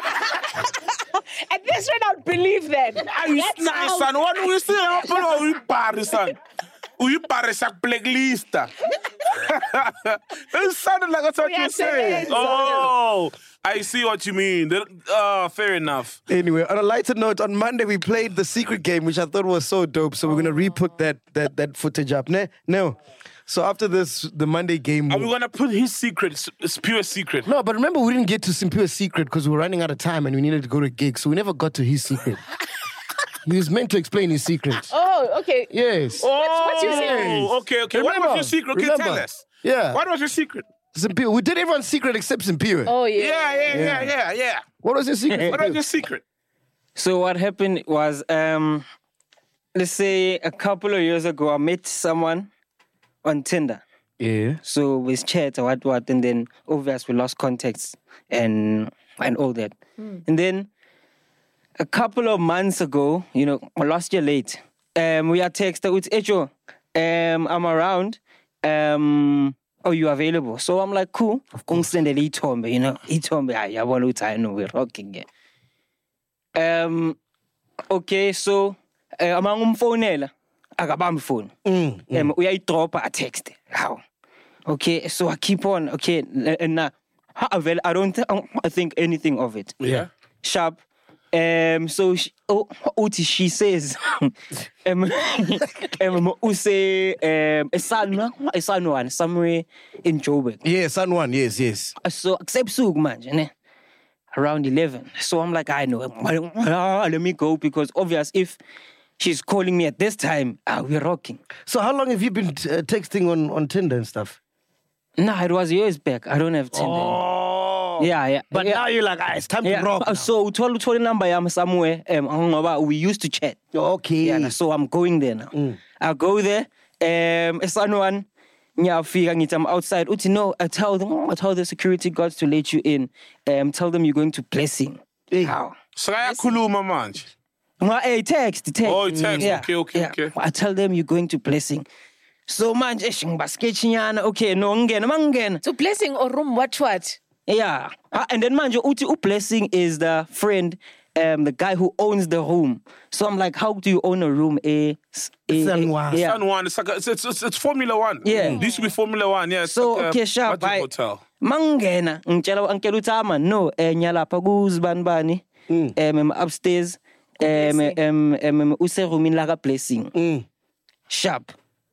And this one I'd believe then. Are you That's nice, how- son? What do you say? What do you pare, son? You pare sa blacklist. It sounded like that's what you were saying. Oh, I see what you mean. Oh, fair enough. Anyway, on a lighter note, on Monday we played the secret game, which I thought was so dope. So we're gonna re-put that that that footage up. Ne? No. So after this, the Monday game. Are we gonna put his secret? It's, it's pure secret. No, but remember we didn't get to Simpire's secret because we were running out of time and we needed to go to a gig, so we never got to his secret. He was meant to explain his secret. Oh, okay. Yes. Oh, what's your secret? okay, okay. Remember, what was your secret? Okay, remember. tell us. Yeah. What was your secret? Simpire. We did everyone's secret except Simpire. Oh, yeah. Yeah, yeah, yeah, yeah, yeah. What was your secret? What was your secret? So what happened was, um, let's say a couple of years ago, I met someone on Tinder. Yeah. So we chat or what what, and then obviously we lost contacts and and all that. Mm. And then a couple of months ago, you know, last year late, um, we are texted with Echo, um, I'm around. Um, are you available? So I'm like, cool. Of course. Send a itombe, you know, itombe. I want to I know we're rocking it. Um, okay, so I'm on phone. Akabam phone. Mm, mm. Um, we drop a text. How? Okay, so I keep on. Okay, and now I don't th- I think anything of it. Yeah. Sharp. Um. So she, oh, she says, um, um, we say um, a son, a son one somewhere in Joburg. Yeah, son one. Yes, yes. So except Sug man, you around eleven. So I'm like, I know. Let me go because obvious if. She's calling me at this time. Ah, we're rocking. So how long have you been t- uh, texting on, on Tinder and stuff? Nah, it was years back. I don't have Tinder. Oh. Yeah, yeah. But yeah. now you're like, ah, it's time yeah. to rock. Now. So, told told number I'm somewhere. Um, we used to chat. Okay. Yeah, so I'm going there now. Mm. I'll go there. Um, someone. Yeah, I'm outside. Uti, no, I tell them, I tell the security guards to let you in. Um, tell them you're going to Blessing. Hey. How? So I kuluma manje. Hey, text, text. Oh, text. Yeah. Okay, okay, yeah. okay. I tell them you're going to Blessing. So manje ngibaskechinyana. Okay, no ngena mangena. So Blessing or room what what? Yeah. Uh, and then manje uti u Blessing is the friend, um, the guy who owns the room. So I'm like, how do you own a room? A, a, San Juan. Yeah. San Juan. It's like a, it's, it's, it's Formula One. Yeah. This used to be Formula One. Yeah. It's So like okay, a sharp. budget hotel. Mangena ngitshela ngikela uthama no enyala pha kuzibanibani. Um upstairs. Um, um, um, userumini laka Blessing. Mm. Sharp.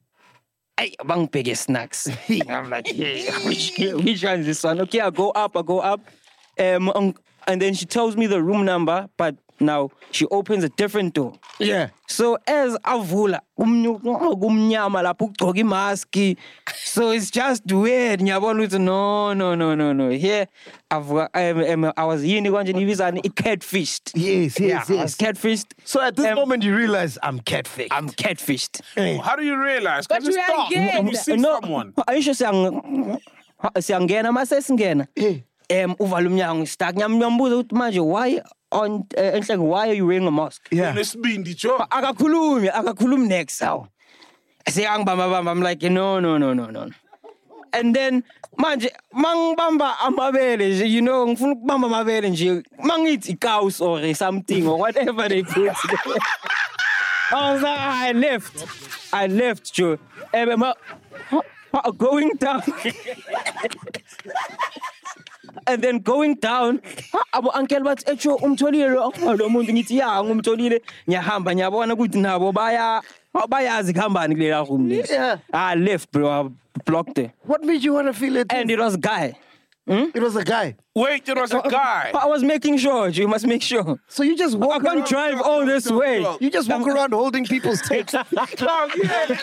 Ay, bangibheke snacks. I'm like, yeah, which, which one is this one? Okay, I go up, I go up. Um, um, and then she tells me the room number, but now she opens a different door. Yeah. So as avula, kumnyama lapho ugqoka imask. So it's just weird. Ngiyabona ukuthi no, no, no, no, no. Here, I've, um, um, I was yini kanje nibizani catfished. Yes, yes, yeah, yes. I was catfished. So at this um, moment you realize I'm catfish. I'm catfished. How do you realize? But Because you it's are dark. gay. You see no, someone. ayisho siyang siyangena mase singena. Um uvala umnyango stuck. Ngiyambuza ukuthi manje why on enhle why are you wearing a mask? Yeah. Nesibindi jo. Akakhulumi, akakhulumi next how. Siyangibamba bamba. I'm like no no no no no. And then manje mangibamba amabele nje, you know, ngifuna ukubamba amabele nje mangithi cows or something or whatever they put. I was like, I left. I left, Joe. Um, going down. And then going down, abo uncle bathi echo umtholile lo muntu ngithi ya ngumtholile ngiyahamba ngiyabona ukuthi nabo baya bayazi khambani kulela room le. I left, bro. I blocked it. What made you want to feel it? And it was a guy. Hmm? It was a guy. Wait, it was a guy. I was making sure. You must make sure. So you just walk I can't around, drive all this way. you just walk around holding people's tapes. Oh, yeah.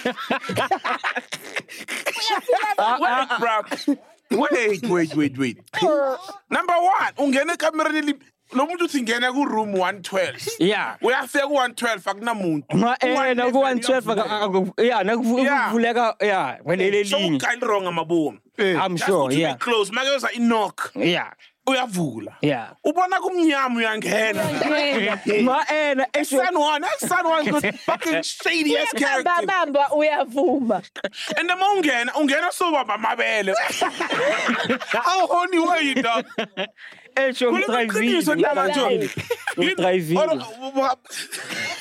Wait, bro. Wait, wait, wait, wait. Number one, ungena kamereni lo muntu uthi ngena ku room one twelve. Yeah. Uyafika ku one twelve akunamuntu. Ma eh na ku one twelve yeah nakuvuleka yeah welele So linye. kind wrong amabomu. I'm sure, yeah. Close, make uza inock. Yeah. Uyavula. Yeah. Ubona kumnyama uyangena. Ma eh na San Juan, that San Juan's got fucking shady ass character. Bamba uyavuma. And the ungena, ungena so baba mabele. How horny were you, dog? Eh, show me drive video. You Drive video.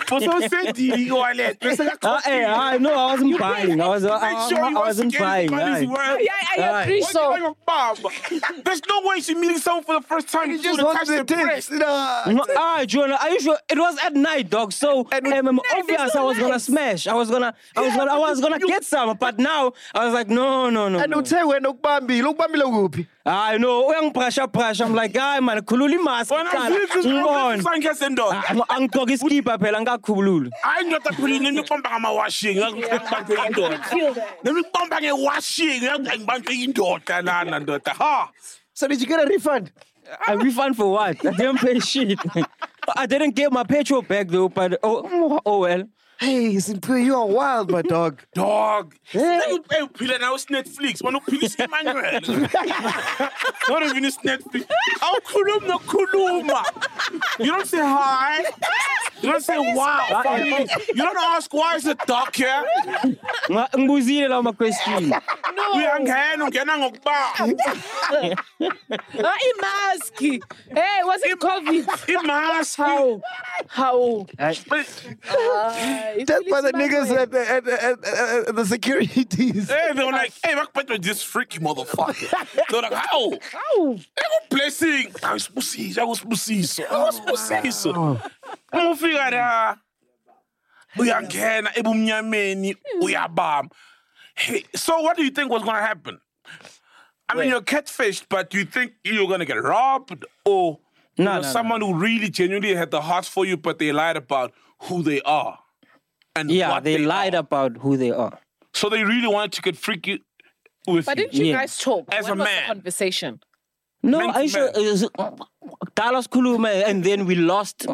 For so sending wallet. Uh, hey, I know I wasn't buying. I was. I, I, I, I wasn't buying. Yeah, I agree. So there's no way she's meeting someone for the first time. You You just just want touch the the breast. tits. Nah. Ah, Jonah, are you sure? It was at night, dog. So um, obvious I was gonna smash. I was gonna, I was gonna, I was gonna get some. But now I was like, no, no, no. And no. uthe wena ukubambi, lokubambi lokuphi? I know. Uyangipressure, pressure. I'm like, guy, man, khulula mask. Wena sangke sendoda. Angigqoka iskipa phela ngikakhulula. Hayi ndoda phela ngibamba ngama washing, ngibamba indoda. Ngibamba nge washing, ngibamba indoda lana ndoda. Ha. So did you get a refund? A refund for what? I didn't pay shit. I didn't get my petrol back though, but oh, oh well. Hey, Simphiwe, you are wild, my dog. Dog. Hey, uphila nawe Netflix, wena uphilisa Emmanuel. Not even is Netflix. Awukhuluma nokukhuluma. You don't say hi. You don't say wow. You don't ask why is it dark here? Ngibuzile lawo ma question. Uyangena ungena ngokubamba. Ah, imask. Hey, was it COVID? Imask. How? How? That's by the niggas at the, at, the- at, at, at the securities. Hey, they were like, hey, what better this freaky motherfucker? They were like, how? How? They were blessing. I was pussy. I was pussy. I was pussy. Umufika la. Uyangena ebumnyameni uyabamba. Hey, so what do you think was going to happen? I mean, you're catfished, but do you think you're going to get robbed? Or you No, know, no, someone who really genuinely had the heart for you, but they lied about who they are? And Yeah, what they lied are. about who they are. So they really wanted to get freaky with But you. didn't you Yeah. guys talk? As When a was man. the conversation? No, Man to I sure man. Dallas Kuluma, and then we lost,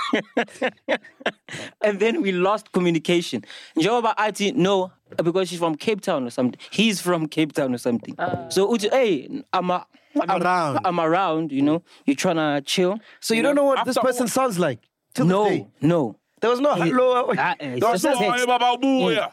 and then we lost communication. Njoba Ati, no, because she's from Cape Town or something. He's from Cape Town or something. So Uti, hey, I'm, a, I'm around. I'm around. You know, you're trying to chill. So you don't know what this After person all- sounds like? Till this No, day. no. There was no hello. Ah, it's That's just no a text. about buya.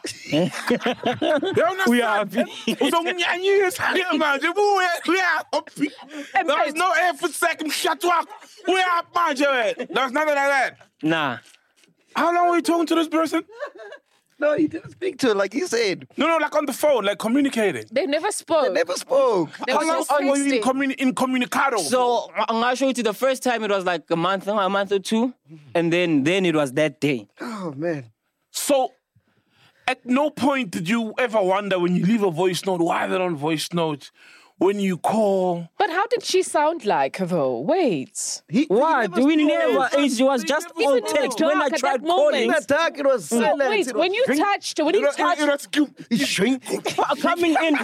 We are happy. Uzonginyanyisa manje buya. We are happy. There's no effort second shut up. We are manje. There's nothing like that. Nah. How long were you talking to this person? No, he didn't speak to her like he said. No, no, like on the phone, like communicating. They never spoke. They never spoke. They How were long just were you in, texting. communi- in communicado? So I'm gonna show you the first time it was like a month, a month or two, and then then it was that day. Oh, man. So, at no point did you ever wonder when you leave a voice note, why they're on voice notes, when you call? But how did she sound like, though? Wait. He, What? he We spoke. never. It was just never on Even in the text. When I dark at tried that calling, In that dark, it was So silent. wait, It when was you drink- touched, when you touched, He shrink. coming in,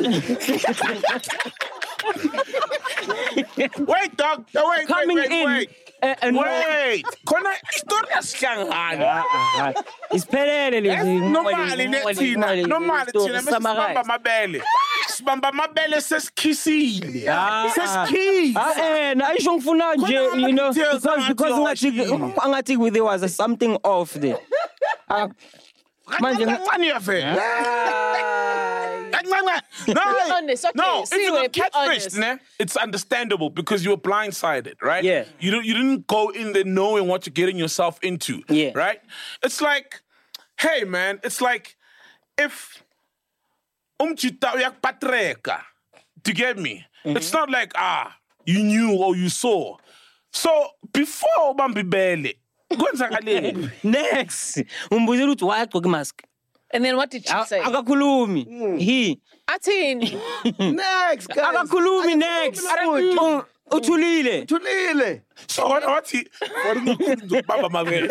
Wait, dog. No, wait, coming wait, wait, in, wait. uh, and Wait. Khona istoriya sihlangana. Isiphelele lezi. Normally nethina, normally thina mesibamba amabele. Sibamba amabele sesikhisile. Sesikhisi. Ah, eh, na isho ngifuna nje, you know, Details because because angathi ngathi angathi there was something off there. Ah, manje Kancane uyavela. Kancane. No, Be honest, okay, no, see, if you we're got be catfished, honest. ne, it's understandable because you were blindsided, right? Yeah. You don't, you didn't go in there knowing what you're getting yourself into. Yeah. Right? It's like, hey man, it's like if umchita uyakpatreka. Do you get me? It's not like ah, you knew or you saw. So before ubambibele, kwenzakaleni. next. Umbuzela uthi why agqoka imask. and then what did she say? Akakhulumi. He. Atin. Next, guys. Akakhulumi next. U- Uthulile. Thulile. So what what he what baba mabele.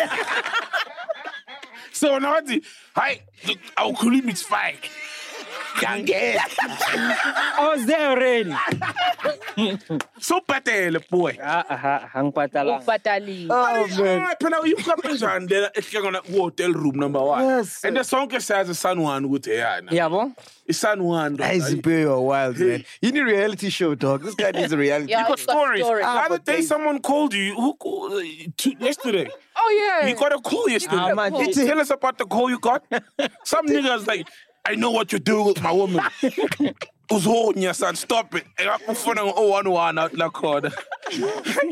So now what he hi awukhulumi it's fine. Yangena. I was there already. So patele boy. Ah, aha, angipatala. Ubhatali. Oh, man. Ah, phela uyipha kanjani lela ehlangana ku hotel room number one. Yes, And the sonke sayazi San Juan ukuthi eyana. Yabo? Isan Juan. Hey, Simphiwe, you are wild, man. You need a reality show, dog. This guy needs a reality Yeah. You got It's got stories. stories. The Ah, other but day they- someone called you. Who called uh, to, yesterday? Oh, yeah. You got a call yesterday. Ah, man. Did you tell us about the call you got? Some niggas like, I know what you're doing with my woman. Uzhonya son, stop it. Ufuna ngo one one out la khona.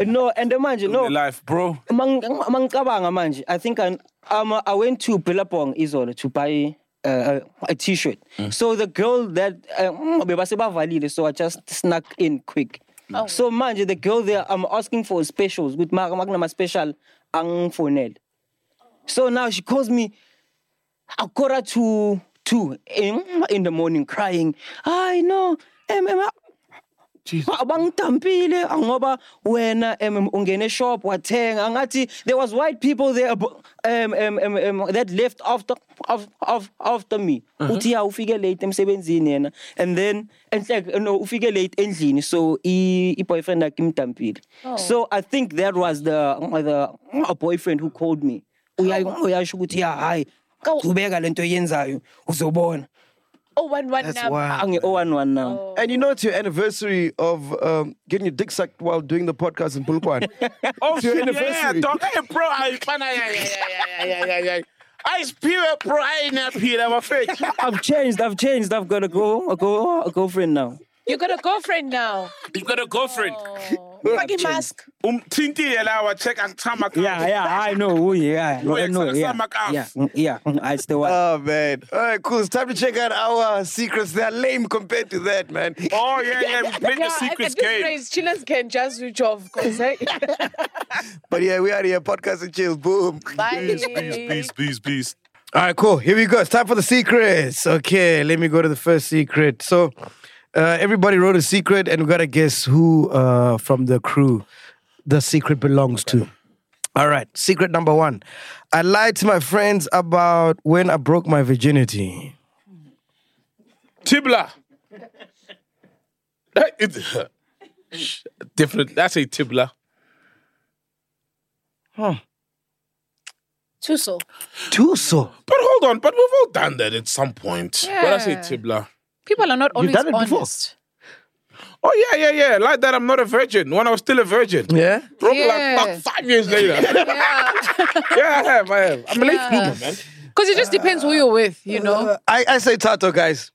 No, and the manje, no. Life, bro. Mang- mangicabanga manje, I think I, um, I went to Billabong Izolo to buy uh, a t-shirt. Mm. So the girl that uh, so I just snuck in quick. Oh. So manje, the girl there, I'm asking for specials with my my special ang phonel. So now she calls me a quarter to two in, in the morning crying. I know, em, em, abang tampile angoba wena em ungene shop wathenga ngathi there was white people there um, um, um, um, that left after of of after me uthi ya ufike late emsebenzini yena and then enhle no ufike late endlini so i, i boyfriend yakhe imtampile. So I think that was the the a boyfriend who called me uyasho ukuthi ya hayi qhubeka lento yenzayo uzobona. Oh, one one That's now. wild. I'm oh one one now. And you know, it's your anniversary of um, getting your dick sucked while doing the podcast in Pulkwan. Oh, It's your shit, yeah, anniversary. dog. Hey, bro. I, man, I, yeah, yeah, yeah, yeah, yeah, yeah. I spew it, bro. I ain't up here. I'm afraid. I've changed. I've changed. I've got a go a go a girlfriend now. You got a girlfriend now. You got a girlfriend. Fucking mask. Um, Tinti, I will check and time account. Yeah, yeah, I know. Ooh, yeah, Wait, I know. so Yeah, some account. yeah, mm, yeah. mm, I still want. Oh, man. All right, cool. It's time to check out our secrets. They're lame compared to that, man. Oh, yeah, yeah. We played the secrets at this game. race, chillers can just switch off. Cause, eh? But yeah, we are here. Podcast and chill. Boom. Bye. Peace, peace, peace. All right, cool. Here we go. It's time for the secrets. Okay, let me go to the first secret. So, uh, everybody wrote a secret, and we got to guess who uh, from the crew the secret belongs to. All right, secret number one. I lied to my friends about when I broke my virginity. Tibla. It's different. That's a Tibla. Huh. Tuso. Tuso. But hold on, but we've all done that at some point. Yeah. But I say Tibla. People are not always done it before? honest. Oh, yeah, yeah, yeah. Like that, I'm not a virgin. When I was still a virgin. Yeah? Broke Yeah. like fuck five years later. Yeah. Yeah, I have, I have. I'm a late bloomer, man. Because it just depends who you're with, you know? Uh, I, I say Tato, guys.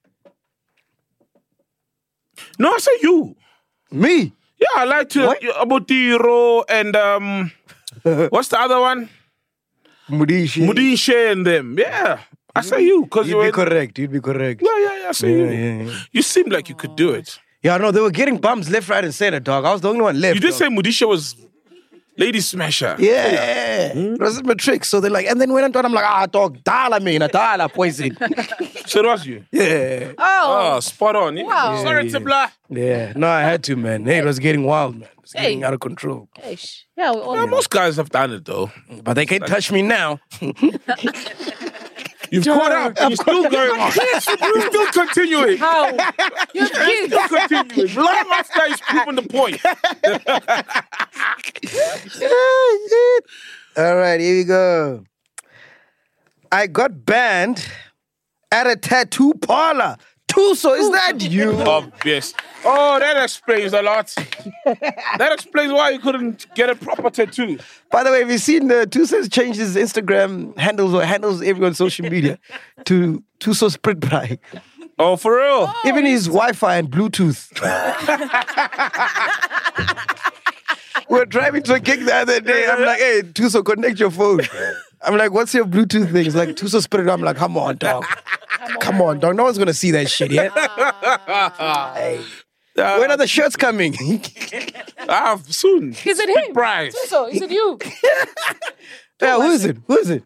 No, I say you. Me? Yeah, I like to What? Abotiro and um, what's the other one? Mudishi. Mudishe and them. Yeah, I say you because You'd you be were. correct. You'd be correct. Yeah, yeah, yeah. I say Yeah, you. yeah, yeah. You seem like you could do it. Yeah, no, they were getting bums left, right, and center, dog. I was the only one left. You did dog. say Mudisha was lady smasher. Yeah. It was my trick. So they're like, and then when I'm done, I'm like, ah, dog, dollar me, a dollar poison. So it was you. Yeah. Oh. Oh, spot on. Wow. Sorry, Yeah, Tibla. Yeah. No, I had to, man. Hey, it was getting wild, man. It was getting Hey. out of control. Eish. Yeah, we all Yeah, most guys have done it though. But they can't touch me now. You've caught up. You're still going on. You're still continuing. How? You're You're kids. still continuing. Long after he's proven the point. All right, here we go. I got banned at a tattoo parlor. Tuso, is that you? Obvious. Oh, that explains a lot. That explains why you couldn't get a proper tattoo. By the way, have you seen uh, Tuso's changed his Instagram handles or handles everyone's social media to Tuso Sprit Brai? Oh, for real? Even his Wi-Fi and Bluetooth. We're driving to a gig the other day. I'm like, hey, Tuso, connect your phone. I'm like, what's your Bluetooth thing? It's like, Tuso Sprit. I'm like, come on, dog. Come on, dog. No one's going to see that shit yet. Hey. Uh, When are the shirts coming? ah, soon. Is it him? Price. So, is it you? Yeah, who is it? Who is it?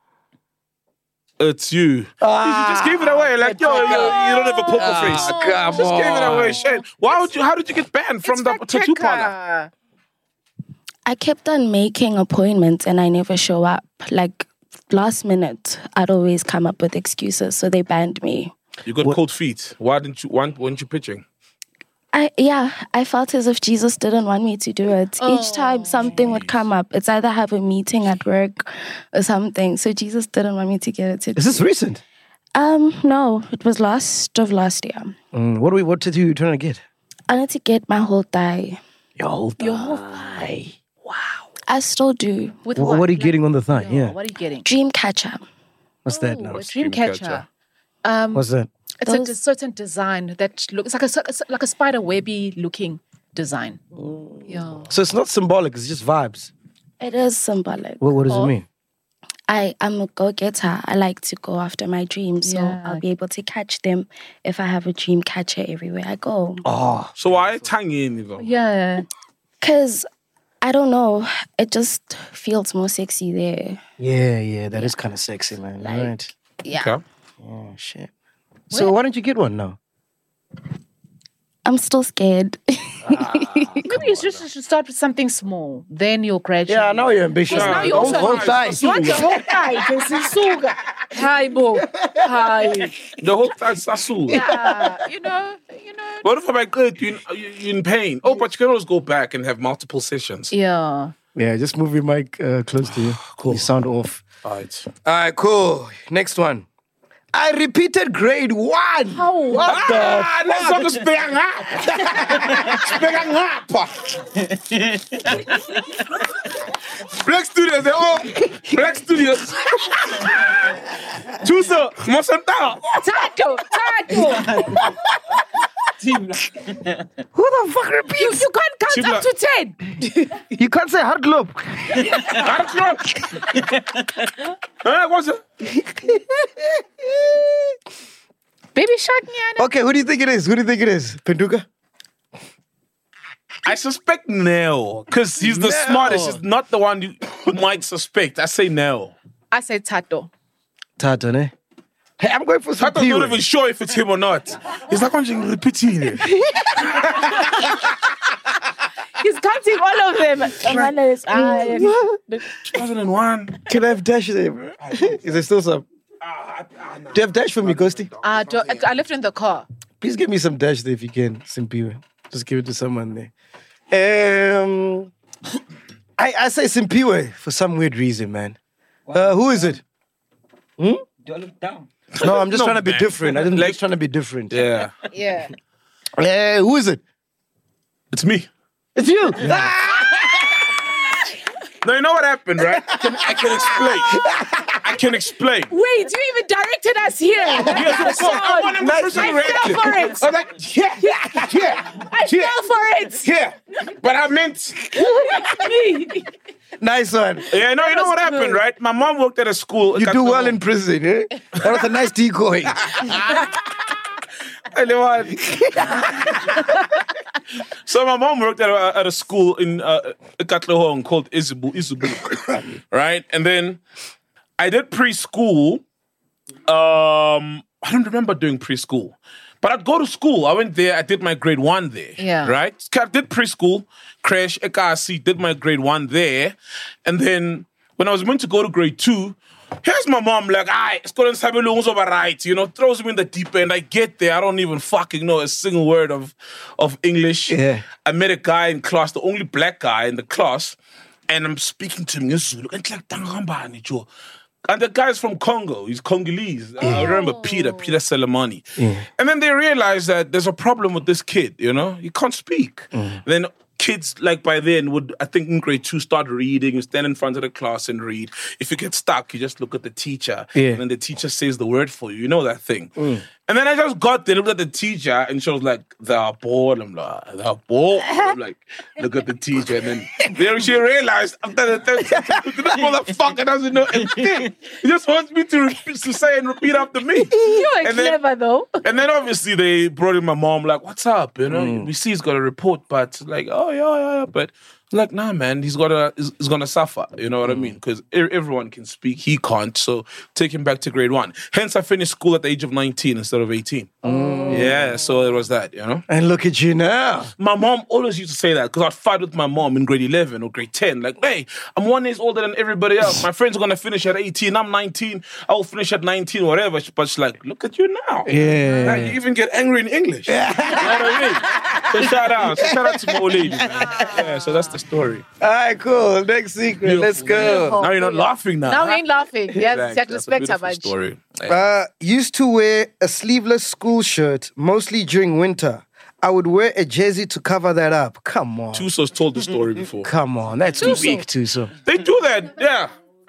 It's you. You just gave it away. Like, yo, yo, you don't have a poker face. Come Just gave it on. away. Shit. Why would you? How did you get banned from the tattoo parlor? I kept on making appointments and I never show up. Like last minute, I'd always come up with excuses, so they banned me. You got cold feet. Why didn't you? Why weren't you pitching? I yeah, I felt as if Jesus didn't want me to do it. Each time something would come up, it's either have a meeting at work or something. So Jesus didn't want me to get it. To Is this recent? Um, no, it was last of last year. Mm, what do we? What did you trying to get? I need to get my whole thigh. Your whole thigh. Your whole thigh. Wow. I still do. With What, what? what are you getting on the thigh? Yeah. Yeah. What are you getting? Dream catcher. What's that Oh, now? a dream catcher. Um, What's that? it's a Those- de- certain design that looks like a, it's like a spider webby looking design. Yeah. So it's not symbolic, it's just vibes. It is symbolic. What, what does it mean? I, I'm a go-getter. I like to go after my dreams. So Yeah. I'll be able to catch them if I have a dream catcher everywhere I go. Oh, So why Tangi though? Yeah. Because, I don't know, it just feels more sexy there. yeah, yeah, that is kind of sexy, man. Like- right. Yeah. Okay. Oh, shit. So why don't you get one now? I'm still scared. Maybe you should, should start with something small. Then you'll gradually. Yeah, now you're ambitious. Because now you Hold- also hold tight. You want the whole thigh. Sisuka. Hi, bo. Hi. The whole time Sasu. Yeah. You know, you know. What if I'm like, good, you're in, you're in pain? Oh, but you can always go back and have multiple sessions. Yeah. Yeah, just move your mic uh, close to you. Cool. You sound off. All right. All right, cool. Next one. I repeated grade one. How? What Ah, the let's fuck? talk spang up. Spang up. Black Studios, they're all Black Studios. Chuso, Mosanta. Tato. Tato. Who the fuck You, repeats? you can't count Chibla. up to ten. You can't say hard globe. Huh, what's it? Baby shark, Nyana. Okay, who do you think it is? Who do you think it is? Penduka? I suspect Nell, because he's the Nell. smartest. He's not the one you might suspect. I say Nell. I said Tato. Tato, ne? Hey, I'm going for some Tato's not P-word. even sure if it's him or not. He's like, I'm just repeating it. He's counting all of them. Ah, two thousand one. Can I have dash there, bro? Is there still some? Do you have dash for me, Ghosty? I, don't- I left it in the car. Please give me some dash there if you can, Simpiwe. Just give it to someone there. Um, I, I say Simpiwe for some weird reason, man. Uh, who is it? Do I look down? No, I'm just No, trying to be man. different. I'm Like- just trying to be different. Yeah. Yeah. Uh, who is it? It's me. It's you. No, you know what happened, right? I can, I can explain. I can explain. Wait, you even directed us here. Yes, of course. I want him to I personally fell react. for it. I was like, yeah, yeah, yeah, I yeah, fell for it. yeah. But I meant, Me. Nice one. yeah, no, you know was what happened, good. right? My mom worked at a school. You do well in prison, eh? That was a nice decoy. Anyone? So my mom worked at a, at a school in uh, Katlehong called Izubu, Izubu, right? And then I did preschool. Um, I don't remember doing preschool, but I'd go to school. I went there. I did my grade one there. Yeah. Right. I did preschool, crash, Ekasi, did my grade one there, and then when I was meant to go to grade two. Here's my mom, like, ah, it's going to over right, you know, throws me in the deep end. I get there, I don't even fucking know a single word of of English. Yeah. I met a guy in class, the only black guy in the class, and I'm speaking to him in Zulu. And the guy's from Congo, he's Congolese. I remember Peter, Peter Selemani. And then they realized that there's a problem with this kid, you know, he can't speak. Then kids, like by then, would, I think in grade two, start reading, you stand in front of the class and read. If you get stuck, you just look at the teacher. Yeah. And then the teacher says the word for you. You know that thing. And then I just got there, looked at the teacher, and she was like, they're bored. I'm like, they're bored. I'm like, look at the teacher. And then, then she realized, after the third this motherfucker doesn't know anything. He just wants me to, repeat, to say and repeat after me. You were And then- clever, though. And then obviously they brought in my mom, like, what's up? You know, we see he's got a report, but like, oh, yeah, yeah, yeah. But like, nah, man, he's got to, he's, he's gonna suffer. You know what I mean? Because everyone can speak, he can't. So take him back to grade one. Hence, I finished school at the age of nineteen instead of eighteen. Yeah, so it was that, you know. And look at you now. My mom always used to say that because I'd fight with my mom in grade eleven or grade ten. Like, hey, I'm one year older than everybody else. My friends are going to finish at eighteen. I'm nineteen. I will finish at nineteen, whatever. But she's like, look at you now. Yeah. Like, you even get angry in English. You know what I mean? So shout out. So shout out to my old lady, man. Yeah, so that's the story. All right, cool. Next secret. Let's go. Now you're not laughing now. Now we ain't laughing. Yes, Exactly. exact That's a respect, beautiful Abaj. story. Uh, used to wear a sleeveless school shirt, mostly during winter. I would wear a jersey to cover that up. Come on. Tuso's told the story before. Come on. That's Tuso. weak, Tuso. They do that, yeah.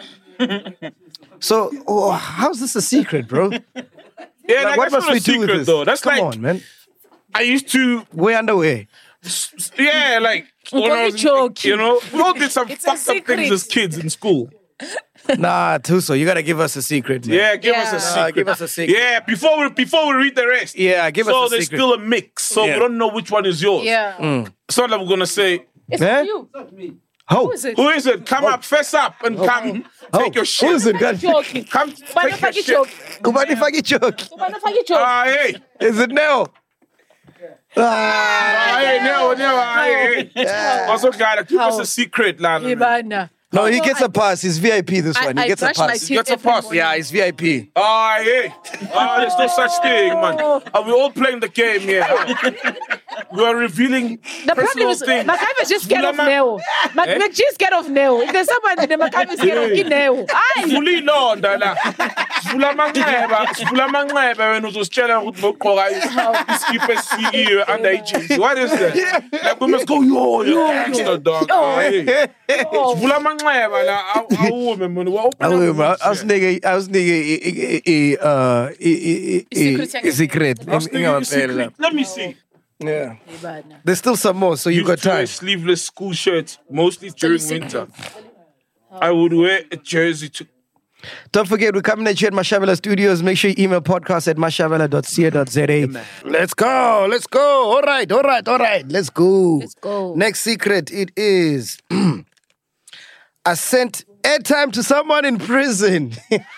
So, oh, how's this a secret, bro? Yeah, Like, like, what that's must not we a do with secret this? though. That's Come like on, man. I used to Wear underwear. Yeah, like when I was- joking. you know, we all did some It's a fucked up things secret. as kids in school. Nah, Tuso, you gotta give us a secret, man. Yeah, give Yeah. us a Uh, secret. give us a secret. Yeah, before we before we read the rest. Yeah, give so us a there's secret. still a mix, so Yeah. we don't know which one is yours. Yeah. It's not like we're gonna say, It's Eh? you. How? Who is it? who is it? Come up, fess up, and come take your shit. Who is it, guys? Joking. Come Bana take your faki shit. joke. Kubani faki joke. Bana faki joke. Ah, hey. Is it Neo? Ah, Ah, hey, no, no, ah, hey, hey. Also, guy, give us How? a secret, Lana. Ibana. no, he gets a pass. He's V I P, this I- one. He I gets a brush my pass. teeth He gets a every pass. morning. Yeah, he's V I P. Ah, hey. Ah, there's no such thing, man. Are we all playing the game here? We are revealing The problem personal is, things. Makai is just scared of Fulama- Neo. Mac Eh? Mac just scared of Neo. If there's someone in the Makai is scared of Neo. Aye. Sivula ilonda la. Sivula amanxeba, sivula amanxeba wena uzositshela ukuthi boqoka iskipa esiyiwe under agency. What is that? Like we must go yo yo gangster dog. Ah, hey. Sivula amanxeba la aw- awume man. Wa open I up was, the I was nigga, I was nigga, uh, Secret. secret. mouth. Inga Secret. maphela. Let me see. Yeah. Ibana. There's still some more, so you Used got to wear time. sleeveless school shirts, mostly during winter. I would wear a jersey to. Don't forget, we're coming at you at Mashabela Studios. Make sure you email podcast at mashabela dot co dot za. Let's go. Let's go. All right. All right. All right. Let's go. Let's go. Next secret, it is I sent airtime to someone in prison.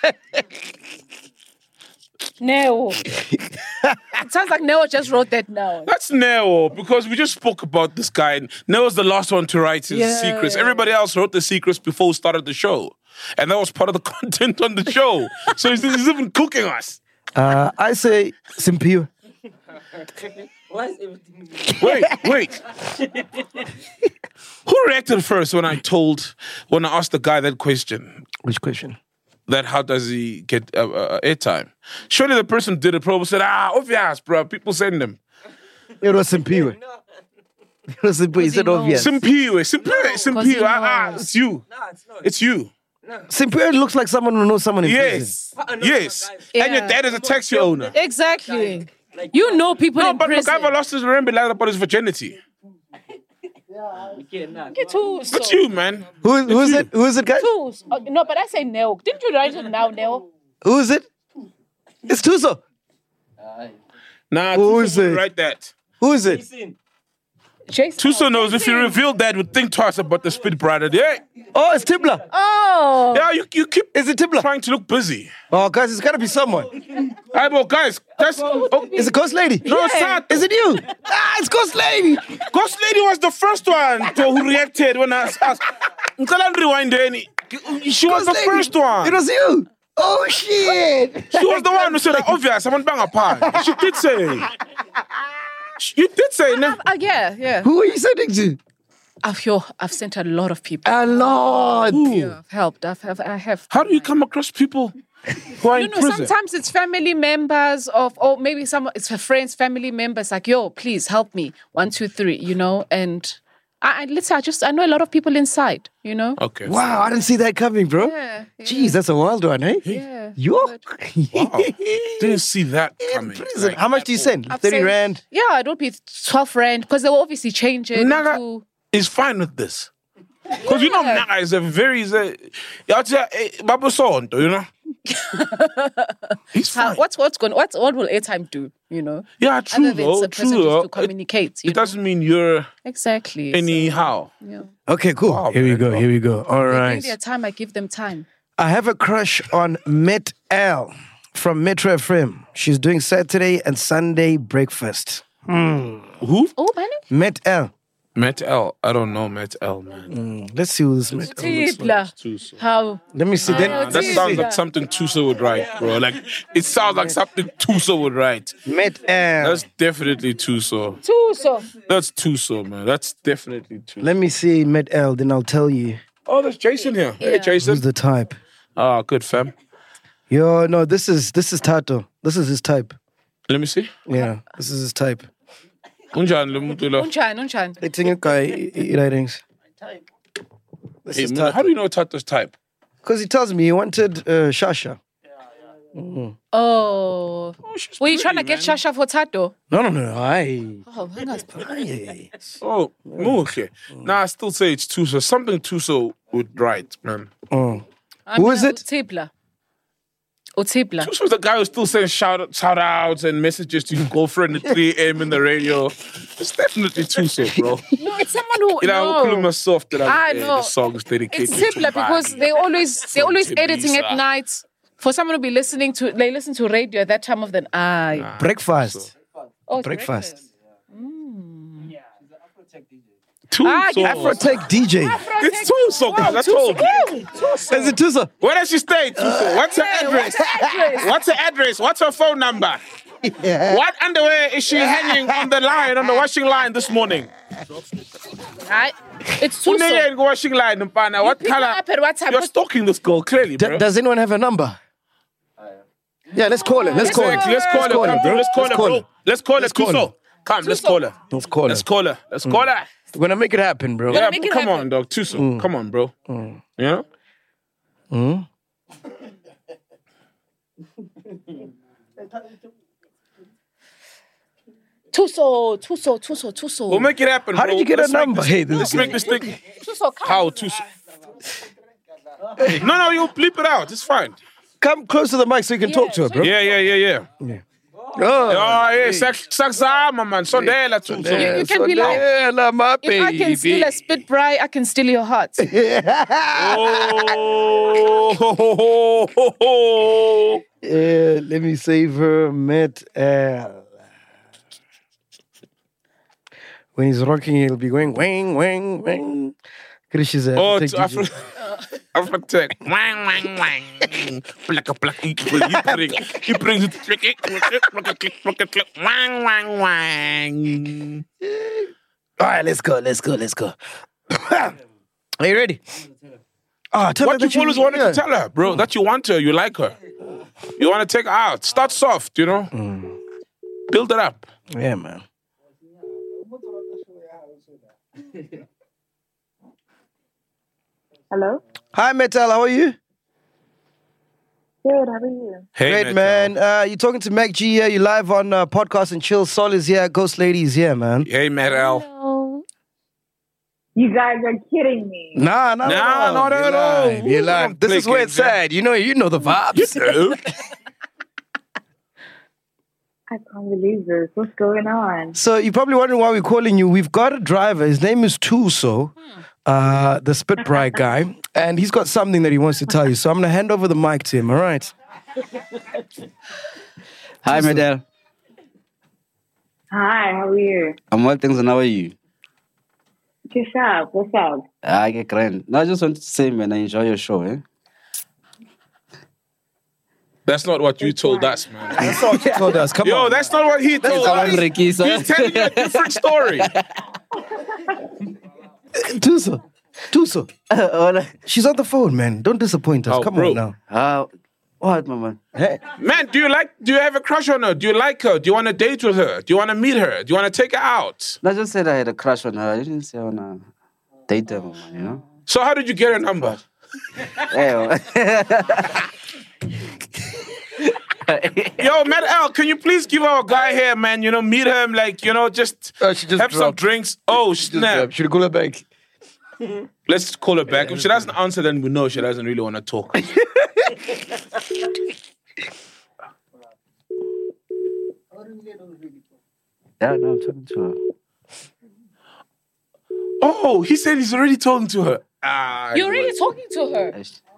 Neo. It sounds like Neo just wrote that now. That's Neo, because we just spoke about this guy. And Neo's the last one to write his Yeah. secrets. Everybody else wrote the secrets before we started the show. And that was part of the content on the show. So he's, he's even cooking us. uh, I say Simpiwe. Wait, wait. Who reacted first when I told, when I asked the guy that question? Which question? That how does he get uh, uh, airtime? Surely the person did it probably said, ah, obvious, bro. People send them. It was Simpiwe. It was Simpiwe. He said knows. obvious. Simpiwe, Simpiwe, he Simpiwe. Ah, ah, knows. it's you. It's you. Simpiwe looks like someone who knows someone in prison. Yes. Yes. And your Yeah. dad is a taxi owner. Exactly. You know people No, in but prison. MacGyver lost his remember lied about his virginity. Get too. That's you, man. Who, who is it? Who is it, guys? Two. Uh, no, but I say Neo. Didn't you write it now, Neo? Who is it? It's Tuso. Nah, Who Tuso is wouldn't it? write that. Who is it? Jason. Tuso knows if you revealed that, would think twice about the spit brother. Yeah, Oh, it's Tibla. Oh. yeah. You, you keep Is it Tibla? trying to look busy. Oh, guys, it's gotta be someone. Hey, well, guys, that's oh, Is it Ghost Lady? no, it's not. Is it you? Ah, it's Ghost Lady. Ghost Lady was the first one to, who reacted when I asked. Until rewind any. She was Ghost the Lady. first one. It was you. Oh shit. She was the one who said, obvious, I'm on bang apart. She did say. You did say, no? Uh, yeah, yeah. Who are you sending to? I've, yo, I've sent a lot of people. A lot. Yeah, I've helped. I've, I've, I have. How do you come across people who are You in know, prison? sometimes it's family members of, or maybe some, it's her friends, family members. Like, yo, please help me. One, two, three. You know, and I, I listen. I just, I know a lot of people inside. You know. Okay. Wow, I didn't see that coming, bro. Yeah. yeah. Jeez, that's a wild one, eh? Yeah. Yo. Wow. Didn't see that coming. Prison. Like, How much do you send? I've thirty sent- rand. Yeah, it would be twelve rand because they will obviously change it. Naga into- is fine with this. Because you know Yeah. Naga is a very, is a, yeah, it's a- eh, Babu Sonto, you know? He's How, fine. what's what's going? What what will airtime do? You know, Yeah, true other than though, the person true just though. to It, communicate. you it know? doesn't mean you're exactly. anyhow. So, yeah. Okay, cool. Wow, here we man. go. Here we go. All They right. give their time. I give them time. I have a crush on Met L from Metro F M. She's doing Saturday and Sunday breakfast. Who? Oh, man. Met L. Met L. I don't know Met L, man. Let's see who this Met L is. Tibla. Tuso. How? Let me see. Then, Oh, That let me sounds see. like something Tuso would write, bro. Like, it sounds like something Tuso would write. Met L. That's definitely Tuso. Two so. That's Tuso, man. That's definitely Tuso. Let me see Met L, then I'll tell you Oh, there's Jason here. Hey, Yeah. Jason. who's the type. Ah, good, fam. Yo, no, this is this is Tato. This is his type. Let me see. Yeah, this is his type. Unjani lo muntu lo? Unchan, unchan. It's a guy writings. This Hey, is man, how Tato. do you know Tato's type? Because he tells me he wanted uh, Shasha. Oh. she's Were you trying to pretty, get man. Shasha for Tato? No, no, no. I. Oh, hang on. Aye. Oh, okay. Nah, I still say it's Tuso. Something Tuso would write, man. Mm. Who is it? Utibla. Utibla. Tuso's the guy who's still saying shout, shout outs and messages to your girlfriend at three a.m. in the radio. It's definitely Tuso, bro. No, it's someone who. You know, no. no. soft that I I know. the song is dedicated It's Tibla to because man. they always they always Tibisa. editing at night. For someone to be listening to, they listen to radio at that time of the night. Breakfast. Oh, it's Breakfast. Tuso. Ah, yeah. Afrotech D J. It's Tuso, guys. I told you. Is it Tusa? Where does she stay, Tuso? What's her address? What's her address? What's her phone number? What underwear is she hanging on the line, on the washing line this morning? Right? It's too Uneye so. in the washing line, Mpana. What pick her color? up at what time? You're What- stalking this girl, clearly, D- bro. does anyone have a number? Yeah, let's call her. Let's call her. Exactly. Let's call her. Let's call her, Come, bro. Let's call her, bro. Let's call her, Let's call her. Tuso. Come, let's call her. Let's call her. Let's call her. Let's call her. We're gonna make it happen, bro. Yeah, make it come happen. on, dog. Tuso. Come on, bro. You know? Mm. Tuso, Tuso, Tuso, Tuso. We'll make it happen, How bro. did you get Let's a make number? this- Hey, this Let's is make this thing. Tuso, come. How, Tuso? No, no, you'll bleep it out. It's fine. Come close to the mic so you can talk to her, bro. Yeah, yeah, yeah, yeah. Oh, Oh, yeah. Saksama, man. Sondela, Tuso. You can be like, Sondela, my if I can steal a baby. spit bri, I can steal your heart. Oh, ho, ho, ho, ho, ho. Yeah, let me save her, Met L. When he's rocking, he'll be going wang, wang, wang. Krishi's a Oh, Afrotech to D J. Afro. Afrotech. Wang, wang, wang. Plaka, plaka. He brings, he brings it. Click, click, click, click, click, click, click. Wang, wang, wang. All right, let's go, let's go, let's go. Are you ready? Ah, tell her What that you always wanted yeah. to tell her, bro, that you want her, you like her. You want to take her out. Start soft, you know? Build it up. Yeah, man. Hello? Hi, Metal. How are you? Good, how are you? Hey, Great, man. Uh, you're talking to Mac G here. You're live on uh, Podcast and Chill. Sol is here. Ghost Lady is here, man. Hey, Matt L. Hello. You guys are kidding me. Nah, nah, Nah, not at all. You're live. This Play is where games, it's yeah. at. You know, you know the vibes. I can't believe this. What's going on? So you're probably wondering why we're calling you. We've got a driver. His name is Tuso, uh, the Spit Bright guy, and he's got something that he wants to tell you. So I'm gonna hand over the mic to him. All right. Hi, Medel. Hi, how are you? I'm well, thanks, and how are you? What's up? What's up? I get grand. No, I just wanted to say, man, I enjoy your show, eh? That's not what you told us, man. That's all you told us. Come Yo, on. that's not what he told That's us. Ricky, so- He's telling you a different story. Tuso. Tuso. She's on the phone, man. Don't disappoint us. Oh, Come bro. on now. Uh, what, my man? Hey. Man, do you like? Do you have a crush on her? Do you like her? Do you want to date with her? Do you want to meet her? Do you want to take her out? No, I just said I had a crush on her. I didn't say I want to date her, my man, you know? So how did you get her number? Hey, well, Yo, Matt L, can you please give our guy here, man? You know, meet him, like, you know, just, Oh, she just have some dropped. drinks. Oh, snap. Should we call her back? Let's call her back. If she doesn't answer, then we know she doesn't really want to talk. yeah, no, I'm talking to her. Oh, he said he's already talking to her. Ah, You're already talking to her.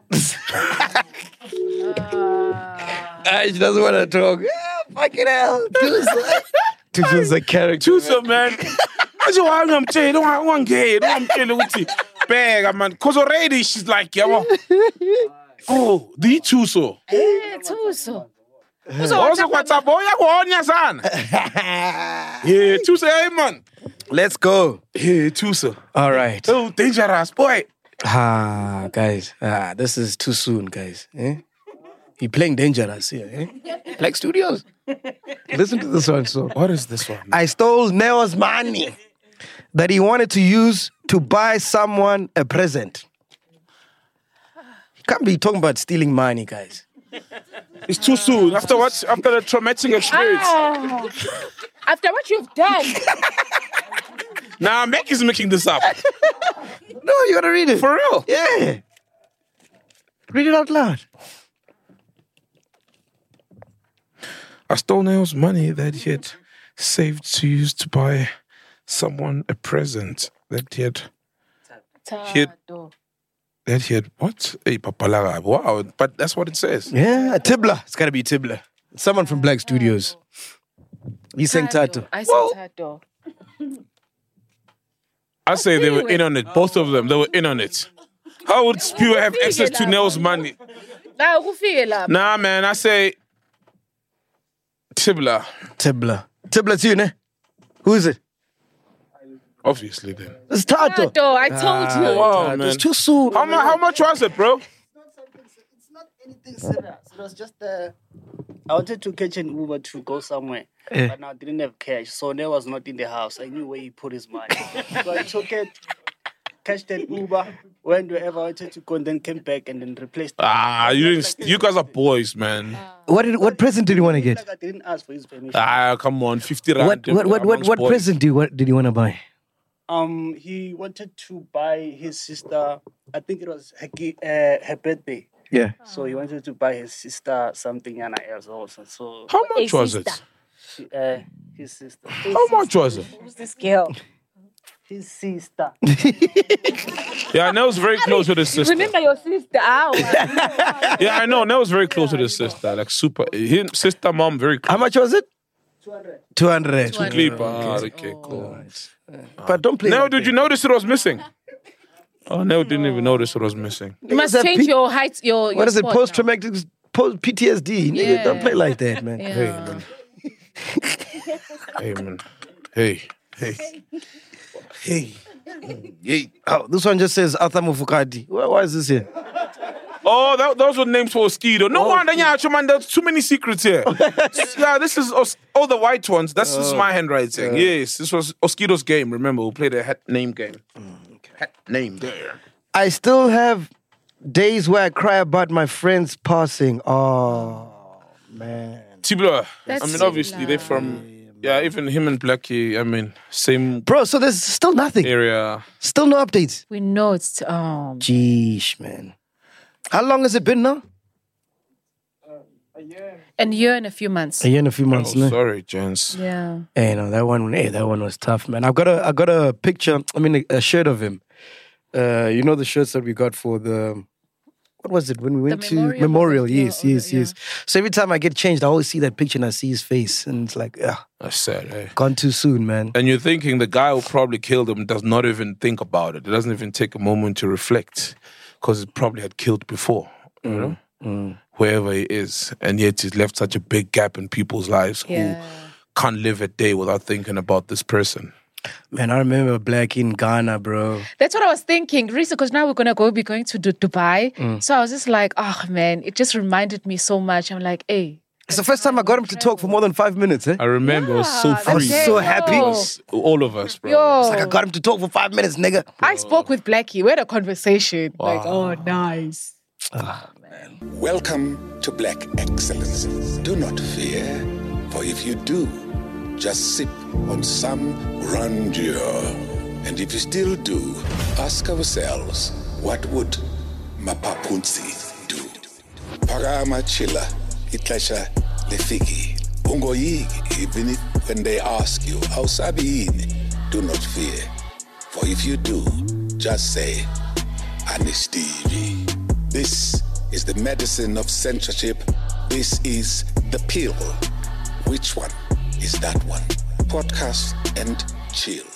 Ah, she doesn't want to talk. Yeah, fucking hell. Tuso. Tuso's a character. Tuso, man. That's why I'm saying, don't want one gay, don't want to look bag, man. Because already she's like, yeah, well, oh, the Tuso. Eh, Tuso. Also, what's up? Oh, yeah, go on, son. Yeah, Tuso, hey, man. Let's go. Hey, Tuso. All right. Oh, dangerous, boy. Ah, guys. Ah, this is too soon, guys. Eh? You're playing dangerous here, eh? Like studios. Listen to this one, so. What is this one? I stole Neo's money that he wanted to use to buy someone a present. You can't be talking about stealing money, guys. It's too soon. After what? After the traumatic experience. Ah, after what you've done. Nah, Mac is making this up. No, you gotta read it. For real? Yeah. Read it out loud. I stole Neil's money that he had saved to use to buy someone a present that he had. He had that he had what? Hey, Papalaga. Wow, but that's what it says. Yeah, Tibla. It's gotta be Tibla. Someone from Black Studios. He sang Tato. I sang Tato. I say they were in on it. Both of them, they were in on it. How would people have access to Neil's money? Nah, man, I say Tibla. Tibla. Tibla too, ne? Who is it? Obviously, then. It's Tato. Tato, I told you. Wow, man. It's too soon. How, mu- how much was it, bro? It's not anything serious. It was just uh, I wanted to catch an Uber to go somewhere, Eh. but now I didn't have cash, so Neo was not in the house. I knew where he put his money, so I took it, catched an Uber, went wherever I wanted to go, and then came back and then replaced. it. Ah, you didn't. You guys are boys, man. What did, what present did you want to get? Like I didn't ask for his permission. Ah, come on, fifty rand. What what what what, amongst what boys. present do you, what did you want to buy? Um, he wanted to buy his sister. I think it was her, gi- uh, her birthday. Yeah. So he wanted to buy his sister something and else also. So How much was it? she, uh, his sister. How much was it? Who's this girl? His sister. Yeah, Nell's very close with his sister. Remember your sister? Ow. Yeah, I know. Nell's very close with his sister. Like super. Him, sister, mom, very close. How much was it? two hundred. Two hundred. Clip. Ah, okay, cool. But don't play. Nell, like did you notice it was missing? Oh, Nell didn't even notice it was missing. You must that change P- your height. Your, your What is it? spot Post traumatic post P T S D. Nigga, Yeah. don't play like that, man. now. Hey, Yeah. man. Hey, man. Hey, hey, hey. Hey. Oh, this one just says Arthur Mufukadi. Why, why is this here? Oh, that, those were names for Oskido. No wonder, yeah, man. There's too many secrets here. Yeah, this is Os- all the white ones. That's just my handwriting. Yes, this was Oskido's game. Remember, we played a hat name game. Hat name there. I still have days where I cry about my friends passing. Oh, man. Tibla. That's I mean, obviously, they're from, yeah, even him and Blackie, I mean, same Bro, so there's still nothing. area. Still no updates. We know it's um. Jeesh, man. How long has it been now? A year and a few months. A year and a few months. Oh, no? sorry, gents. Yeah. Hey, no, that one, hey, that one was tough, man. I've got a, I got a picture. I mean, a, a shirt of him. Uh, you know the shirts that we got for the, what was it when we went The to memorial, memorial? was it? Yeah, Yes, oh, yes, yeah. yes. So every time I get changed, I always see that picture and I see his face, and it's like, ah, That's sad, eh? gone too soon, man. And you're thinking the guy who probably killed him does not even think about it. He doesn't even take a moment to reflect because it probably had killed before, you know, Mm. wherever he is. And yet he's left such a big gap in people's lives Yeah. who can't live a day without thinking about this person. Man, I remember Black in Ghana, bro. That's what I was thinking, recently, because now we're gonna go be going to Du- Dubai. Mm. So I was just like, oh man, it just reminded me so much. I'm like, hey, It's the first time I got him to talk for more than five minutes, eh? I remember I was so Yeah, free. I was so happy. Yo. It was all of us, bro. yo, It's like I got him to talk for five minutes, nigga. I spoke with Blackie. We had a conversation. Like, oh, nice. Welcome to Black Excellence. Do not fear, for if you do, just sip on some grandeur. And if you still do, ask ourselves, what would Mapapunzi do? Parama chila, itlasha lefiki. Ungoyigi, even if when they ask you, how sabiini, do not fear. For if you do, just say, Anistivi. This is the medicine of censorship. This is the pill. Which one is that one? Podcast and chill.